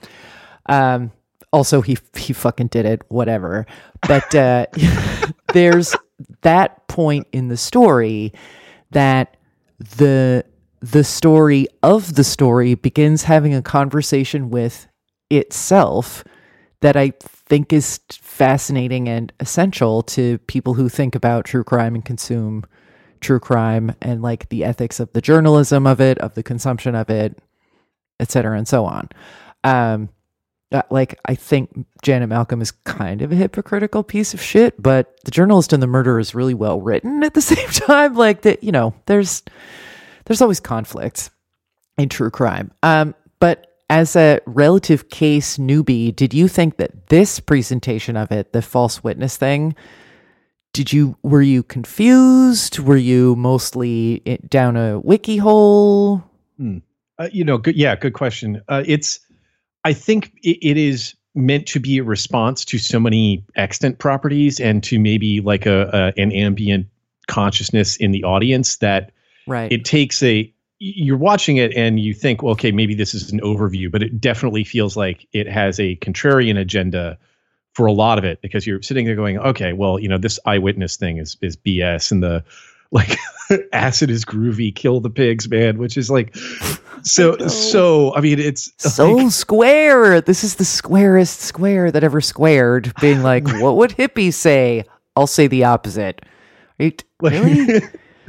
Um, also, he he fucking did it, whatever. But uh, there's that point in the story that the the story of the story begins having a conversation with itself that I think is fascinating and essential to people who think about true crime and consume true crime, and like the ethics of the journalism of it, of the consumption of it, et cetera, and so on. Um, like, I think Janet Malcolm is kind of a hypocritical piece of shit, but The Journalist and the Murderer is really well written at the same time. Like, that, you know, there's there's always conflict in true crime. Um, but as a relative case newbie, did you think that this presentation of it, the false witness thing, did you were you confused? Were you mostly down a wiki hole? Hmm. Uh, you know, good. Yeah, good question. Uh, it's, I think it, it is meant to be a response to so many extant properties and to maybe like a, a an ambient consciousness in the audience that right. It takes a. You're watching it and you think, well, okay, maybe this is an overview, but it definitely feels like it has a contrarian agenda for a lot of it, because you're sitting there going, okay, well, you know, this eyewitness thing is is B S, and the like acid is groovy, kill the pigs, man, which is like so I so I mean, it's so like, square. This is the squarest square that ever squared, being like, what would hippies say? I'll say the opposite. Right? Really?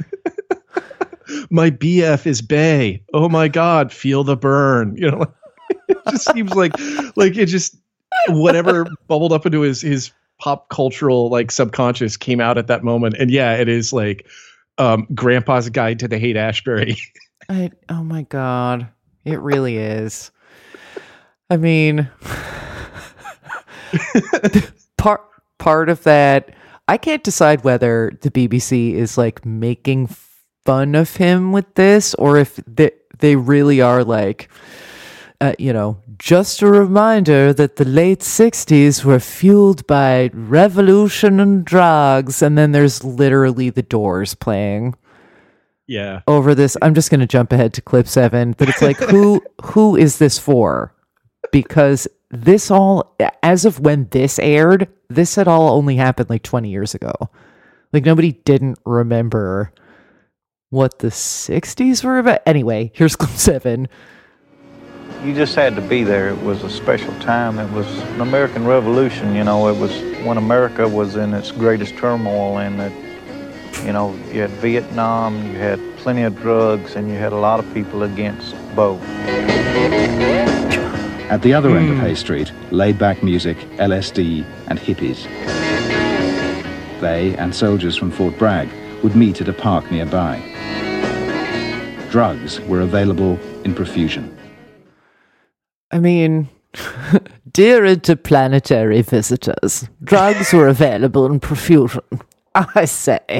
My B F is Bay. Oh my God, feel the burn. You know, it just seems like like it just whatever bubbled up into his his pop cultural like subconscious came out at that moment. And yeah, it is like um, Grandpa's Guide to the Haight-Ashbury. I, oh my God, it really is. I mean, part part of that, I can't decide whether the B B C is like making fun of him with this, or if they, they really are like, uh, you know, just a reminder that the late sixties were fueled by revolution and drugs, and then there's literally the Doors playing yeah over this. I'm just going to jump ahead to clip seven, but it's like, who who is this for? Because this all, as of when this aired, this had all only happened like twenty years ago. Like, nobody didn't remember what the sixties were about. Anyway, here's clip seven. You just had to be there. It was a special time. It was an American Revolution, you know. It was when America was in its greatest turmoil, and that, you know, you had Vietnam, you had plenty of drugs, and you had a lot of people against both. At the other end of Hay Street, laid-back music, L S D, and hippies. They and soldiers from Fort Bragg would meet at a park nearby. Drugs were available in profusion. I mean, Dear interplanetary visitors, drugs were available in profusion. I say.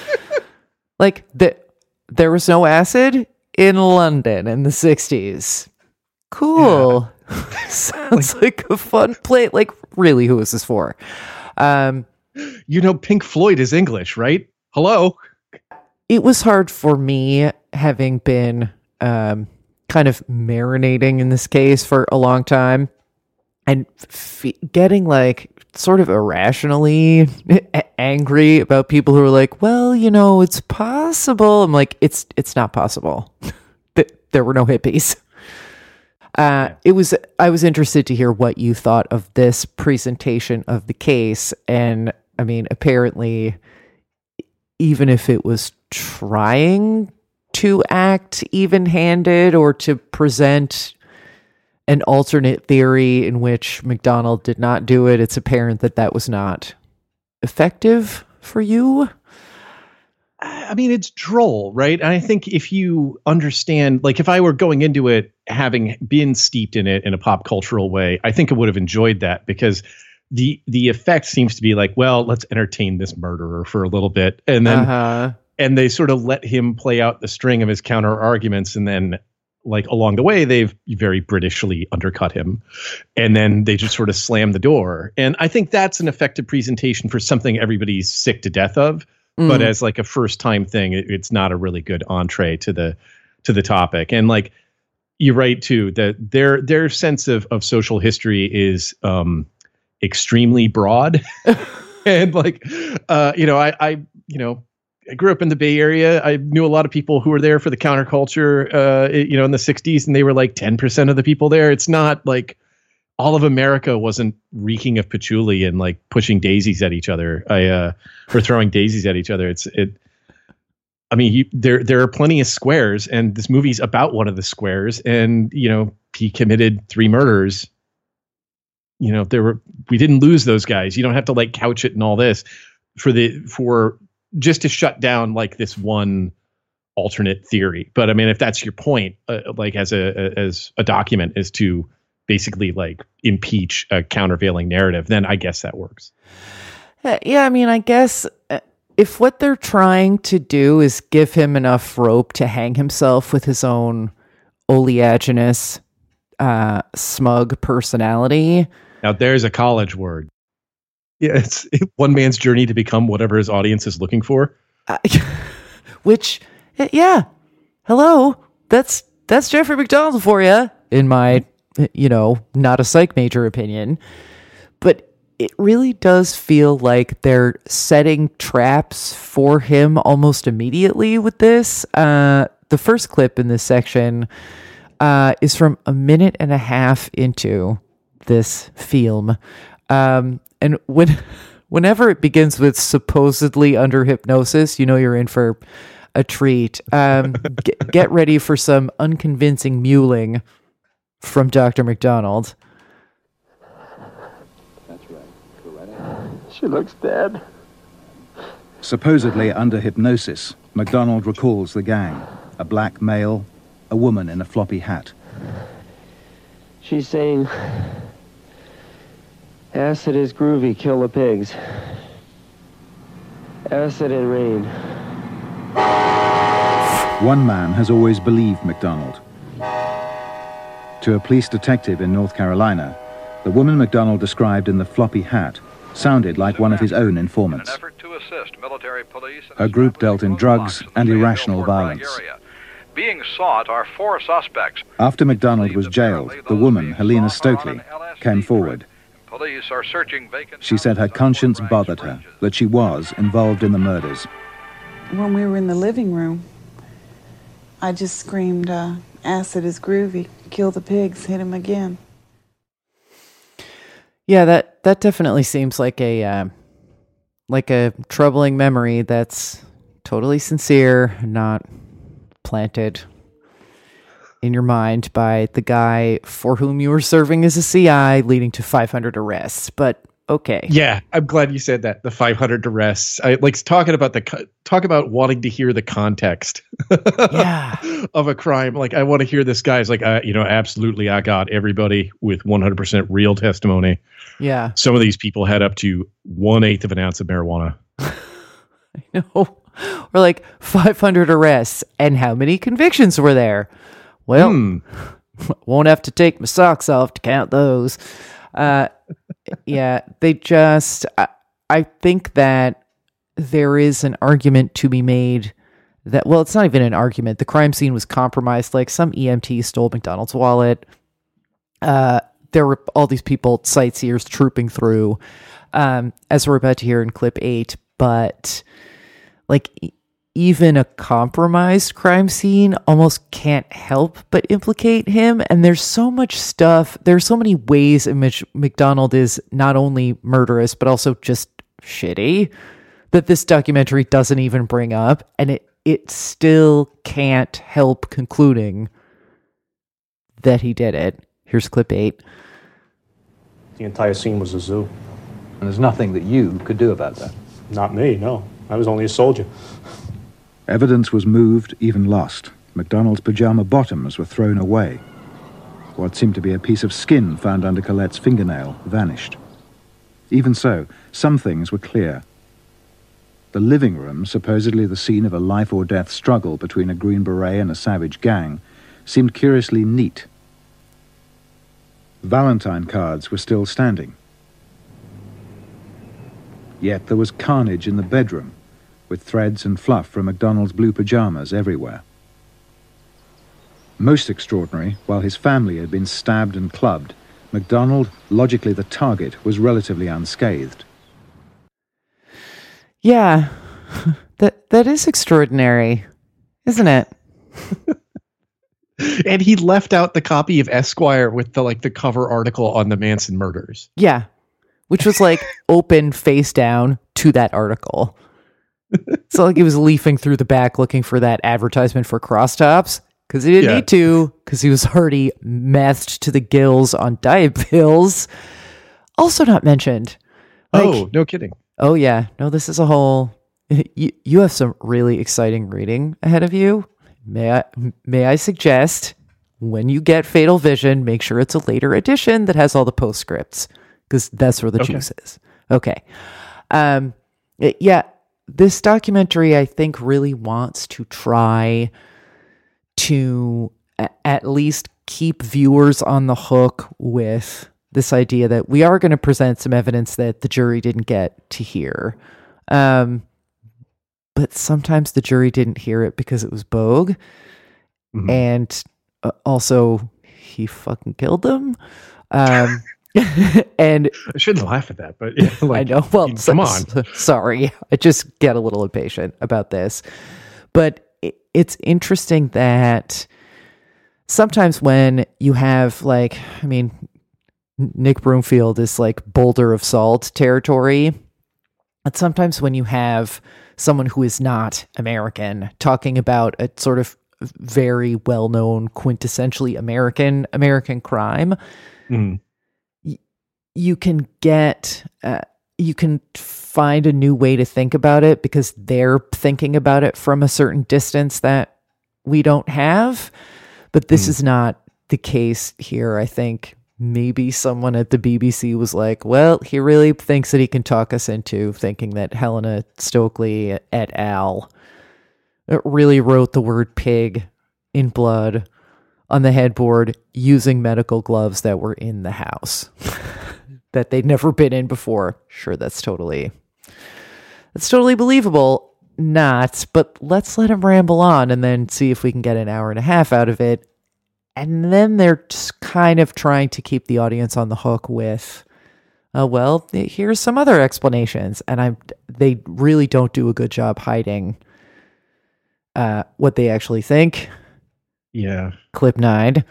Like, the, there was no acid in London in the sixties. Cool. Yeah. Sounds like, like a fun play. Like, really, who is this for? Um, you know, Pink Floyd is English, right? Hello? It was hard for me, having been um, kind of marinating in this case for a long time, and f- getting like sort of irrationally angry about people who are like, well, you know, it's possible. I'm like, it's it's not possible. There were no hippies. Uh, it was. I was interested to hear what you thought of this presentation of the case, and I mean, apparently, even if it was trying to act even-handed or to present an alternate theory in which McDonald did not do it, it's apparent that that was not effective for you. I mean, it's droll, right? And I think if you understand, like if I were going into it having been steeped in it in a pop cultural way, I think I would have enjoyed that, because the the effect seems to be like, well, let's entertain this murderer for a little bit. And then uh-huh. and they sort of let him play out the string of his counter arguments. And then like along the way, they've very Britishly undercut him. And then they just sort of slam the door. And I think that's an effective presentation for something everybody's sick to death of. Mm. But as like a first time thing, it, it's not a really good entree to the to the topic. And like you're right, too, that their their sense of, of social history is um, extremely broad. And like, uh, you know, I, I, you know, I grew up in the Bay Area. I knew a lot of people who were there for the counterculture, uh, you know, in the sixties, and they were like ten percent of the people there. It's not like all of America wasn't reeking of patchouli and like pushing daisies at each other. I, uh, or throwing daisies at each other. It's, it, I mean, you, there, there are plenty of squares, and this movie's about one of the squares, and, you know, he committed three murders. You know, there were, we didn't lose those guys. You don't have to like couch it and all this for the, for just to shut down like this one alternate theory. But I mean, if that's your point, uh, like as a, as a document is to basically like impeach a countervailing narrative, then I guess that works. Yeah. I mean, I guess if what they're trying to do is give him enough rope to hang himself with his own oleaginous, uh, smug personality. Now there's a college word. Yeah. It's one man's journey to become whatever his audience is looking for. Uh, which, yeah. Hello. That's, that's Jeffrey McDonald for you, in my, you know, not a psych major opinion. But it really does feel like they're setting traps for him almost immediately with this. Uh, the first clip in this section uh, is from a minute and a half into this film. Um, and when, whenever it begins with supposedly under hypnosis, you know you're in for a treat. Um, get, get ready for some unconvincing mewling from Doctor McDonald. That's right. She looks dead. Supposedly under hypnosis, McDonald recalls the gang. A black male, a woman in a floppy hat. She's saying, acid is groovy, kill the pigs. Acid and rain. One man has always believed McDonald. To a police detective in North Carolina, the woman McDonald described in the floppy hat sounded like one of his own informants. Her group dealt in drugs and irrational violence. Being sought are four suspects. After McDonald was jailed, the woman, Helena Stokely, came forward. Police are searching vacant. She said her conscience bothered her, that she was involved in the murders. When we were in the living room, I just screamed, uh, acid is groovy, kill the pigs, hit him again. Yeah, that, that definitely seems like a uh, like a troubling memory that's totally sincere, not planted in your mind by the guy for whom you were serving as a C I, leading to five hundred arrests. But okay. Yeah, I'm glad you said that. The five hundred arrests. I like talking about the talk about wanting to hear the context yeah. of a crime. Like, I want to hear this guy's like, uh, you know, absolutely, I got everybody with one hundred percent real testimony. Yeah. Some of these people had up to one eighth of an ounce of marijuana. I know. Or like five hundred arrests. And how many convictions were there? Well, hmm. won't have to take my socks off to count those. Uh, yeah, they just, I, I think that there is an argument to be made that, well, it's not even an argument. The crime scene was compromised. Like, some E M T stole McDonald's wallet. Uh, there were all these people, sightseers, trooping through, um, as we're about to hear in clip eight. But like, even a compromised crime scene almost can't help but implicate him. And there's so much stuff. There's so many ways in which McDonald is not only murderous, but also just shitty, that this documentary doesn't even bring up. And it, it still can't help concluding that he did it. Here's clip eight. The entire scene was a zoo. And there's nothing that you could do about that? Not me, no. I was only a soldier. Evidence was moved, even lost. McDonald's pajama bottoms were thrown away. What seemed to be a piece of skin found under Colette's fingernail vanished. Even so, some things were clear. The living room, supposedly the scene of a life-or-death struggle between a Green Beret and a savage gang, seemed curiously neat. Valentine cards were still standing. Yet there was carnage in the bedroom, with threads and fluff from McDonald's blue pajamas everywhere. Most extraordinary, while his family had been stabbed and clubbed, McDonald, logically the target, was relatively unscathed. Yeah, that that is extraordinary, isn't it? And he left out the copy of Esquire with the like the cover article on the Manson murders. Yeah, which was like open face down to that article. It's not like he was leafing through the back looking for that advertisement for crosstops, because he didn't yeah. need to, because he was already methed to the gills on diet pills. Also not mentioned. Like, oh, no kidding. Oh, yeah. No, this is a whole... You, you have some really exciting reading ahead of you. May I, may I suggest, when you get Fatal Vision, make sure it's a later edition that has all the postscripts, because that's where the okay. juice is. Okay. Um, it, yeah. This documentary, I think, really wants to try to a- at least keep viewers on the hook with this idea that we are going to present some evidence that the jury didn't get to hear. Um, but sometimes the jury didn't hear it because it was Bogue. Mm-hmm. And uh, also, he fucking killed them. Um and I shouldn't laugh at that, but yeah, like, I know. Well, come so, on. So, sorry, I just get a little impatient about this. But it, it's interesting that sometimes when you have, like, I mean, Nick Broomfield is like Boulder of Salt territory. But sometimes when you have someone who is not American talking about a sort of very well-known, quintessentially American American crime. Mm. You can get, uh, you can find a new way to think about it because they're thinking about it from a certain distance that we don't have. But this mm. is not the case here. I think maybe someone at the B B C was like, well, he really thinks that he can talk us into thinking that Helena Stokely et al. really wrote the word pig in blood on the headboard using medical gloves that were in the house. That they'd never been in before. Sure, that's totally, that's totally believable. Not, but let's let him ramble on and then see if we can get an hour and a half out of it. And then they're just kind of trying to keep the audience on the hook with, uh, well, here's some other explanations. And I'm, they really don't do a good job hiding uh, what they actually think. Yeah. Clip nine.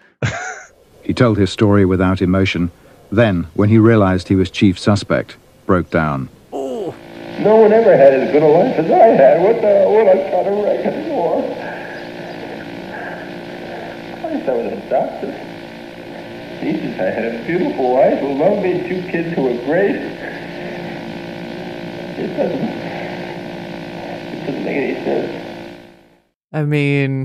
He told his story without emotion. Then, when he realized he was chief suspect, broke down. Oh, no one ever had as good a life as I had. What the, what I got a record for? I some of them doctors. Jesus, I had a beautiful wife who loved me, two kids who were great. It doesn't, it doesn't make any sense. I mean,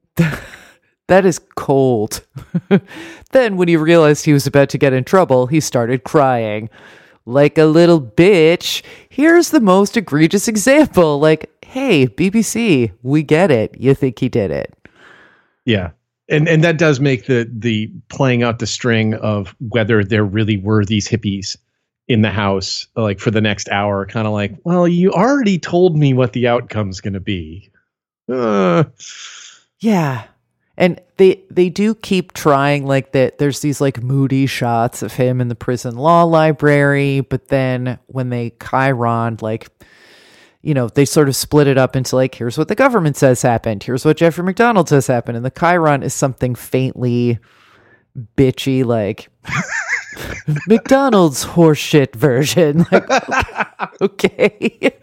that is cold. Then when he realized he was about to get in trouble, he started crying. Like a little bitch. Here's the most egregious example. Like, hey, B B C, we get it. You think he did it. Yeah. And and that does make the the playing out the string of whether there really were these hippies in the house, like for the next hour, kind of like, well, you already told me what the outcome's going to be. Uh. Yeah. And they they do keep trying, like that. There's these like moody shots of him in the prison law library, but then when they Chiron, like, you know, they sort of split it up into like, here's what the government says happened, here's what Jeffrey McDonald says happened, and the Chiron is something faintly bitchy, like McDonald's horseshit version. Like, okay.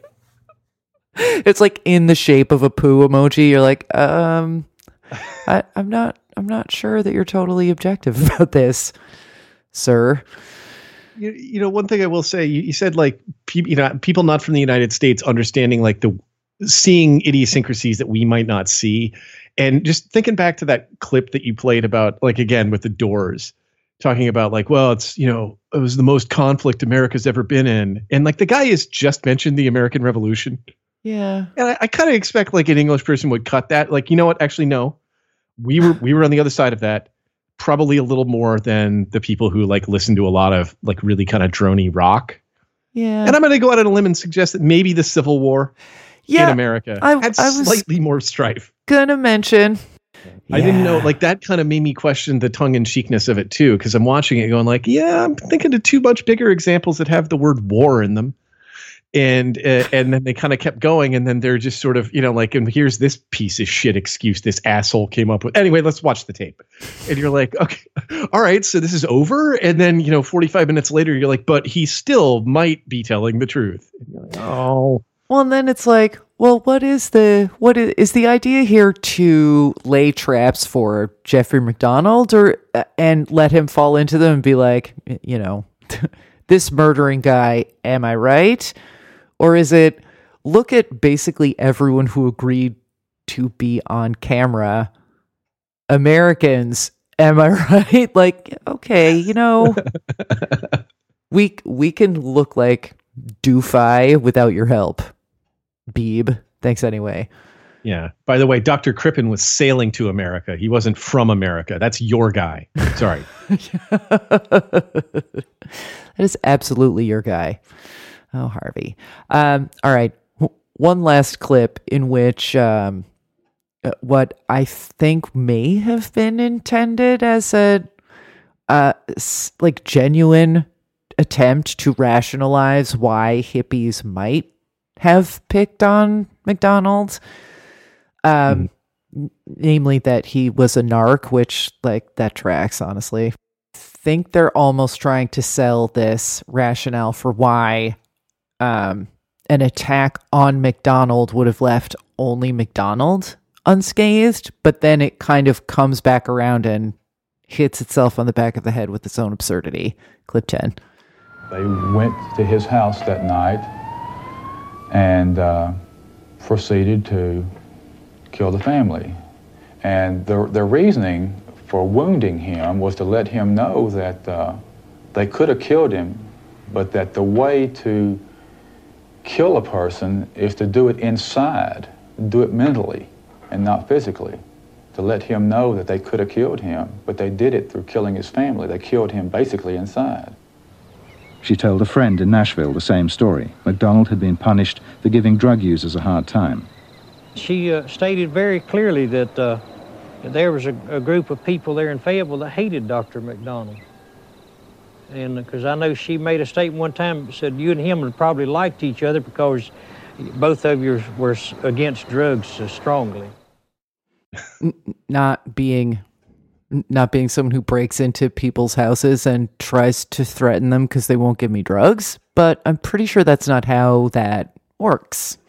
It's like in the shape of a poo emoji. You're like, um. I, I'm not. I'm not sure that you're totally objective about this, sir. You, you know, one thing I will say, you, you said like people, you know, people not from the United States understanding like the seeing idiosyncrasies that we might not see, and just thinking back to that clip that you played about, like again with the Doors, talking about like, well, it's you know, it was the most conflict America's ever been in, and like the guy has just mentioned the American Revolution. Yeah. And I, I kind of expect like an English person would cut that. Like, you know what? Actually, no. We were we were on the other side of that. Probably a little more than the people who like listen to a lot of like really kind of drony rock. Yeah. And I'm going to go out on a limb and suggest that maybe the Civil War yeah, in America I, had I was slightly more strife. Gonna mention. I yeah. didn't know, like that kind of made me question the tongue-in-cheekness of it too, because I'm watching it going like, yeah, I'm thinking of two much bigger examples that have the word war in them. And uh, and then they kind of kept going, and then they're just sort of, you know, like, and here's this piece of shit excuse this asshole came up with. Anyway, let's watch the tape. And you're like, okay, all right, so this is over. And then, you know, forty-five minutes later, you're like, but he still might be telling the truth. And you're like, oh. Well, and then it's like, well, what is the what is, is the idea here to lay traps for Jeffrey McDonald, or uh, and let him fall into them and be like, you know, this murdering guy, am I right? Or is it, look at basically everyone who agreed to be on camera, Americans, am I right? Like, okay, you know, we we can look like doofy without your help. Beeb. Thanks anyway. Yeah. By the way, Doctor Crippen was sailing to America. He wasn't from America. That's your guy. Sorry. That is absolutely your guy. Oh, Harvey. Um, all right. One last clip in which um, what I think may have been intended as a uh, like genuine attempt to rationalize why hippies might have picked on McDonald's. Um, mm. Namely that he was a narc, which like that tracks, honestly. I think they're almost trying to sell this rationale for why um, an attack on McDonald would have left only McDonald unscathed, but then it kind of comes back around and hits itself on the back of the head with its own absurdity. Clip ten. They went to his house that night and uh, proceeded to kill the family. And their, their reasoning for wounding him was to let him know that uh, they could have killed him, but that the way to kill a person is to do it inside, do it mentally and not physically, to let him know that they could have killed him, but they did it through killing his family. They killed him basically inside. She told a friend in Nashville the same story. McDonald had been punished for giving drug users a hard time. She uh, stated very clearly that, uh, that there was a, a group of people there in Fayetteville that hated Doctor McDonald. And because I know she made a statement one time that said you and him would probably liked each other because both of you were against drugs so strongly. Not being... Not being someone who breaks into people's houses and tries to threaten them because they won't give me drugs, but I'm pretty sure that's not how that works.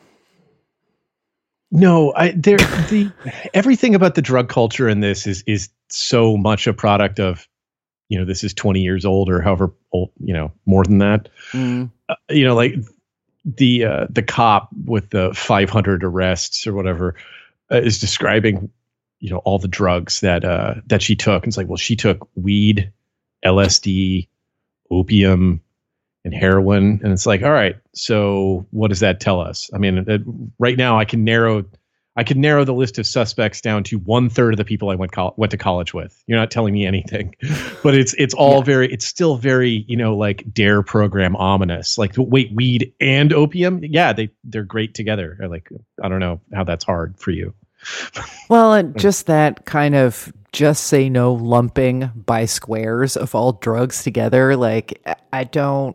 No, I there the everything about the drug culture in this is is so much a product of you know, this is twenty years old or however old, you know, more than that. Mm. Uh, you know, like the uh, the cop with the five hundred arrests or whatever uh, is describing, you know, all the drugs that uh, that she took. And it's like, well, she took weed, L S D, opium, and heroin. And it's like, all right, so what does that tell us? I mean, it, right now I can narrow. I could narrow the list of suspects down to one third of the people I went col- went to college with. You're not telling me anything, but it's it's all yeah. very it's still very, you know, like DARE program ominous. Like, wait, weed and opium? Yeah, they they're great together. Like, I don't know how that's hard for you. Well, and just that kind of just say no lumping by squares of all drugs together. Like, I don't.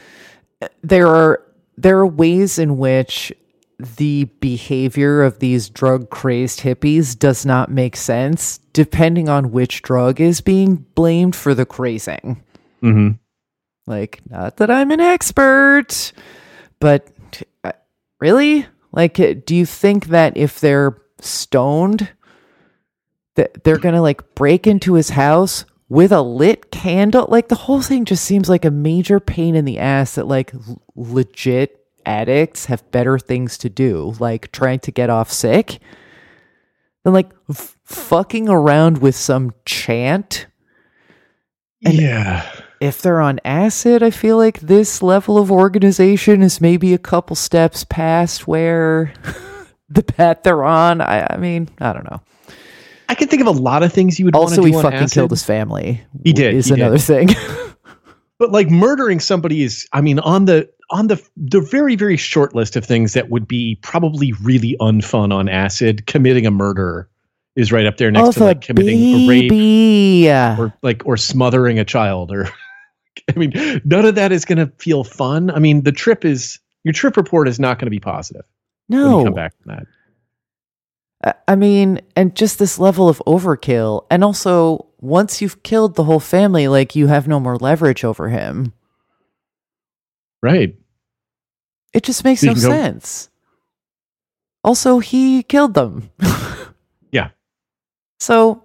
There are there are ways in which the behavior of these drug crazed hippies does not make sense depending on which drug is being blamed for the crazing. Mm-hmm. Like, not that I'm an expert, but uh, really? Like, do you think that if they're stoned, that they're going to like break into his house with a lit candle? Like, the whole thing just seems like a major pain in the ass that like l- legit addicts have better things to do, like trying to get off sick, than like f- fucking around with some chant. And yeah. If they're on acid, I feel like this level of organization is maybe a couple steps past where the path they're on. I, I mean, I don't know. I can think of a lot of things you would also, want to do he on fucking acid. killed his family. He did. Is he another did. thing. But like murdering somebody is, I mean, on the on the the very, very short list of things that would be probably really unfun on acid, committing a murder is right up there next oh, to like committing baby. a rape or like or smothering a child. Or I mean, none of that is going to feel fun. I mean, the trip is your trip report is not going to be positive. No, when you come back from that. I mean, and just this level of overkill. And also, once you've killed the whole family, like, you have no more leverage over him. Right. It just makes You no can go- sense. Also, he killed them. Yeah. So,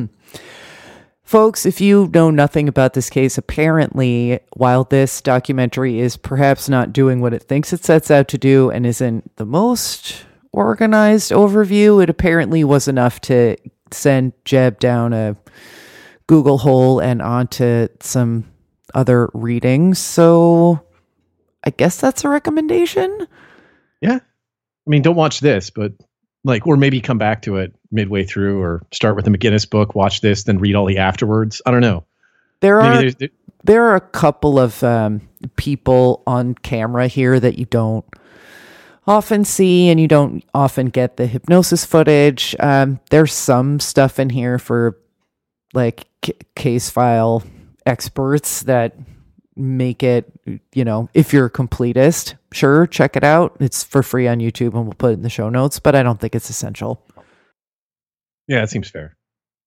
folks, if you know nothing about this case, apparently, while this documentary is perhaps not doing what it thinks it sets out to do and isn't the most organized overview, it apparently was enough to send Jeb down a Google hole and onto some other readings. So I guess that's a recommendation. Yeah. I mean, don't watch this, but like, or maybe come back to it midway through, or start with the McGinnis book, watch this, then read all the afterwards. I don't know. There Maybe are there's- there- there are a couple of um, people on camera here that you don't often see, and you don't often get the hypnosis footage. Um, there's some stuff in here for like c- case file experts that make it, you know, if you're a completist, sure, check it out. It's for free on YouTube and we'll put it in the show notes, but I don't think it's essential. Yeah, it seems fair.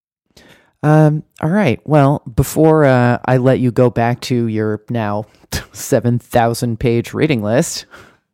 Um, all right. Well, before uh, I let you go back to your now seven thousand page reading list.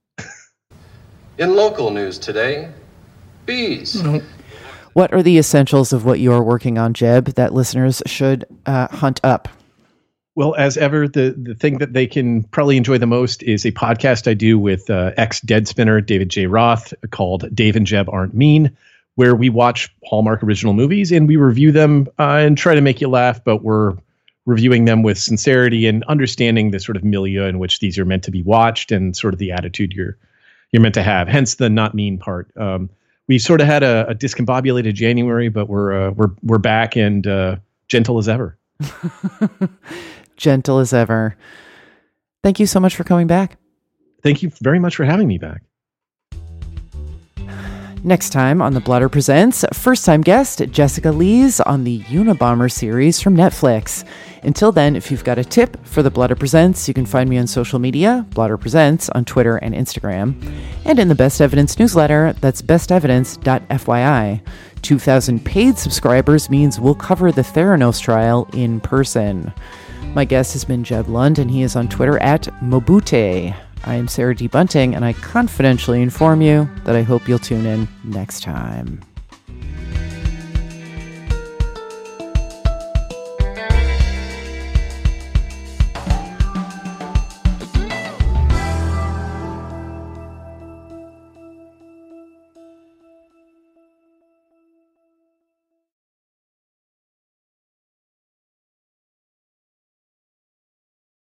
In local news today, bees. What are the essentials of what you are working on, Jeb, that listeners should uh, hunt up? Well, as ever, the, the thing that they can probably enjoy the most is a podcast I do with uh, ex-Deadspinner David J. Roth called Dave and Jeb Aren't Mean, where we watch Hallmark original movies and we review them uh, and try to make you laugh, but we're reviewing them with sincerity and understanding the sort of milieu in which these are meant to be watched and sort of the attitude you're you're meant to have. Hence the not mean part. Um, we sort of had a, a discombobulated January, but we're uh, we're we're back and uh, gentle as ever. Gentle as ever. Thank you so much for coming back. Thank you very much for having me back. Next time on The Blotter Presents, first-time guest Jessica Lees on the Unabomber series from Netflix. Until then, if you've got a tip for The Blotter Presents, you can find me on social media, Blotter Presents, on Twitter and Instagram, and in the Best Evidence newsletter, that's best evidence dot f y i. two thousand paid subscribers means we'll cover the Theranos trial in person. My guest has been Jeb Lund, and he is on Twitter at Mobute. I am Sarah D. Bunting, and I confidentially inform you that I hope you'll tune in next time.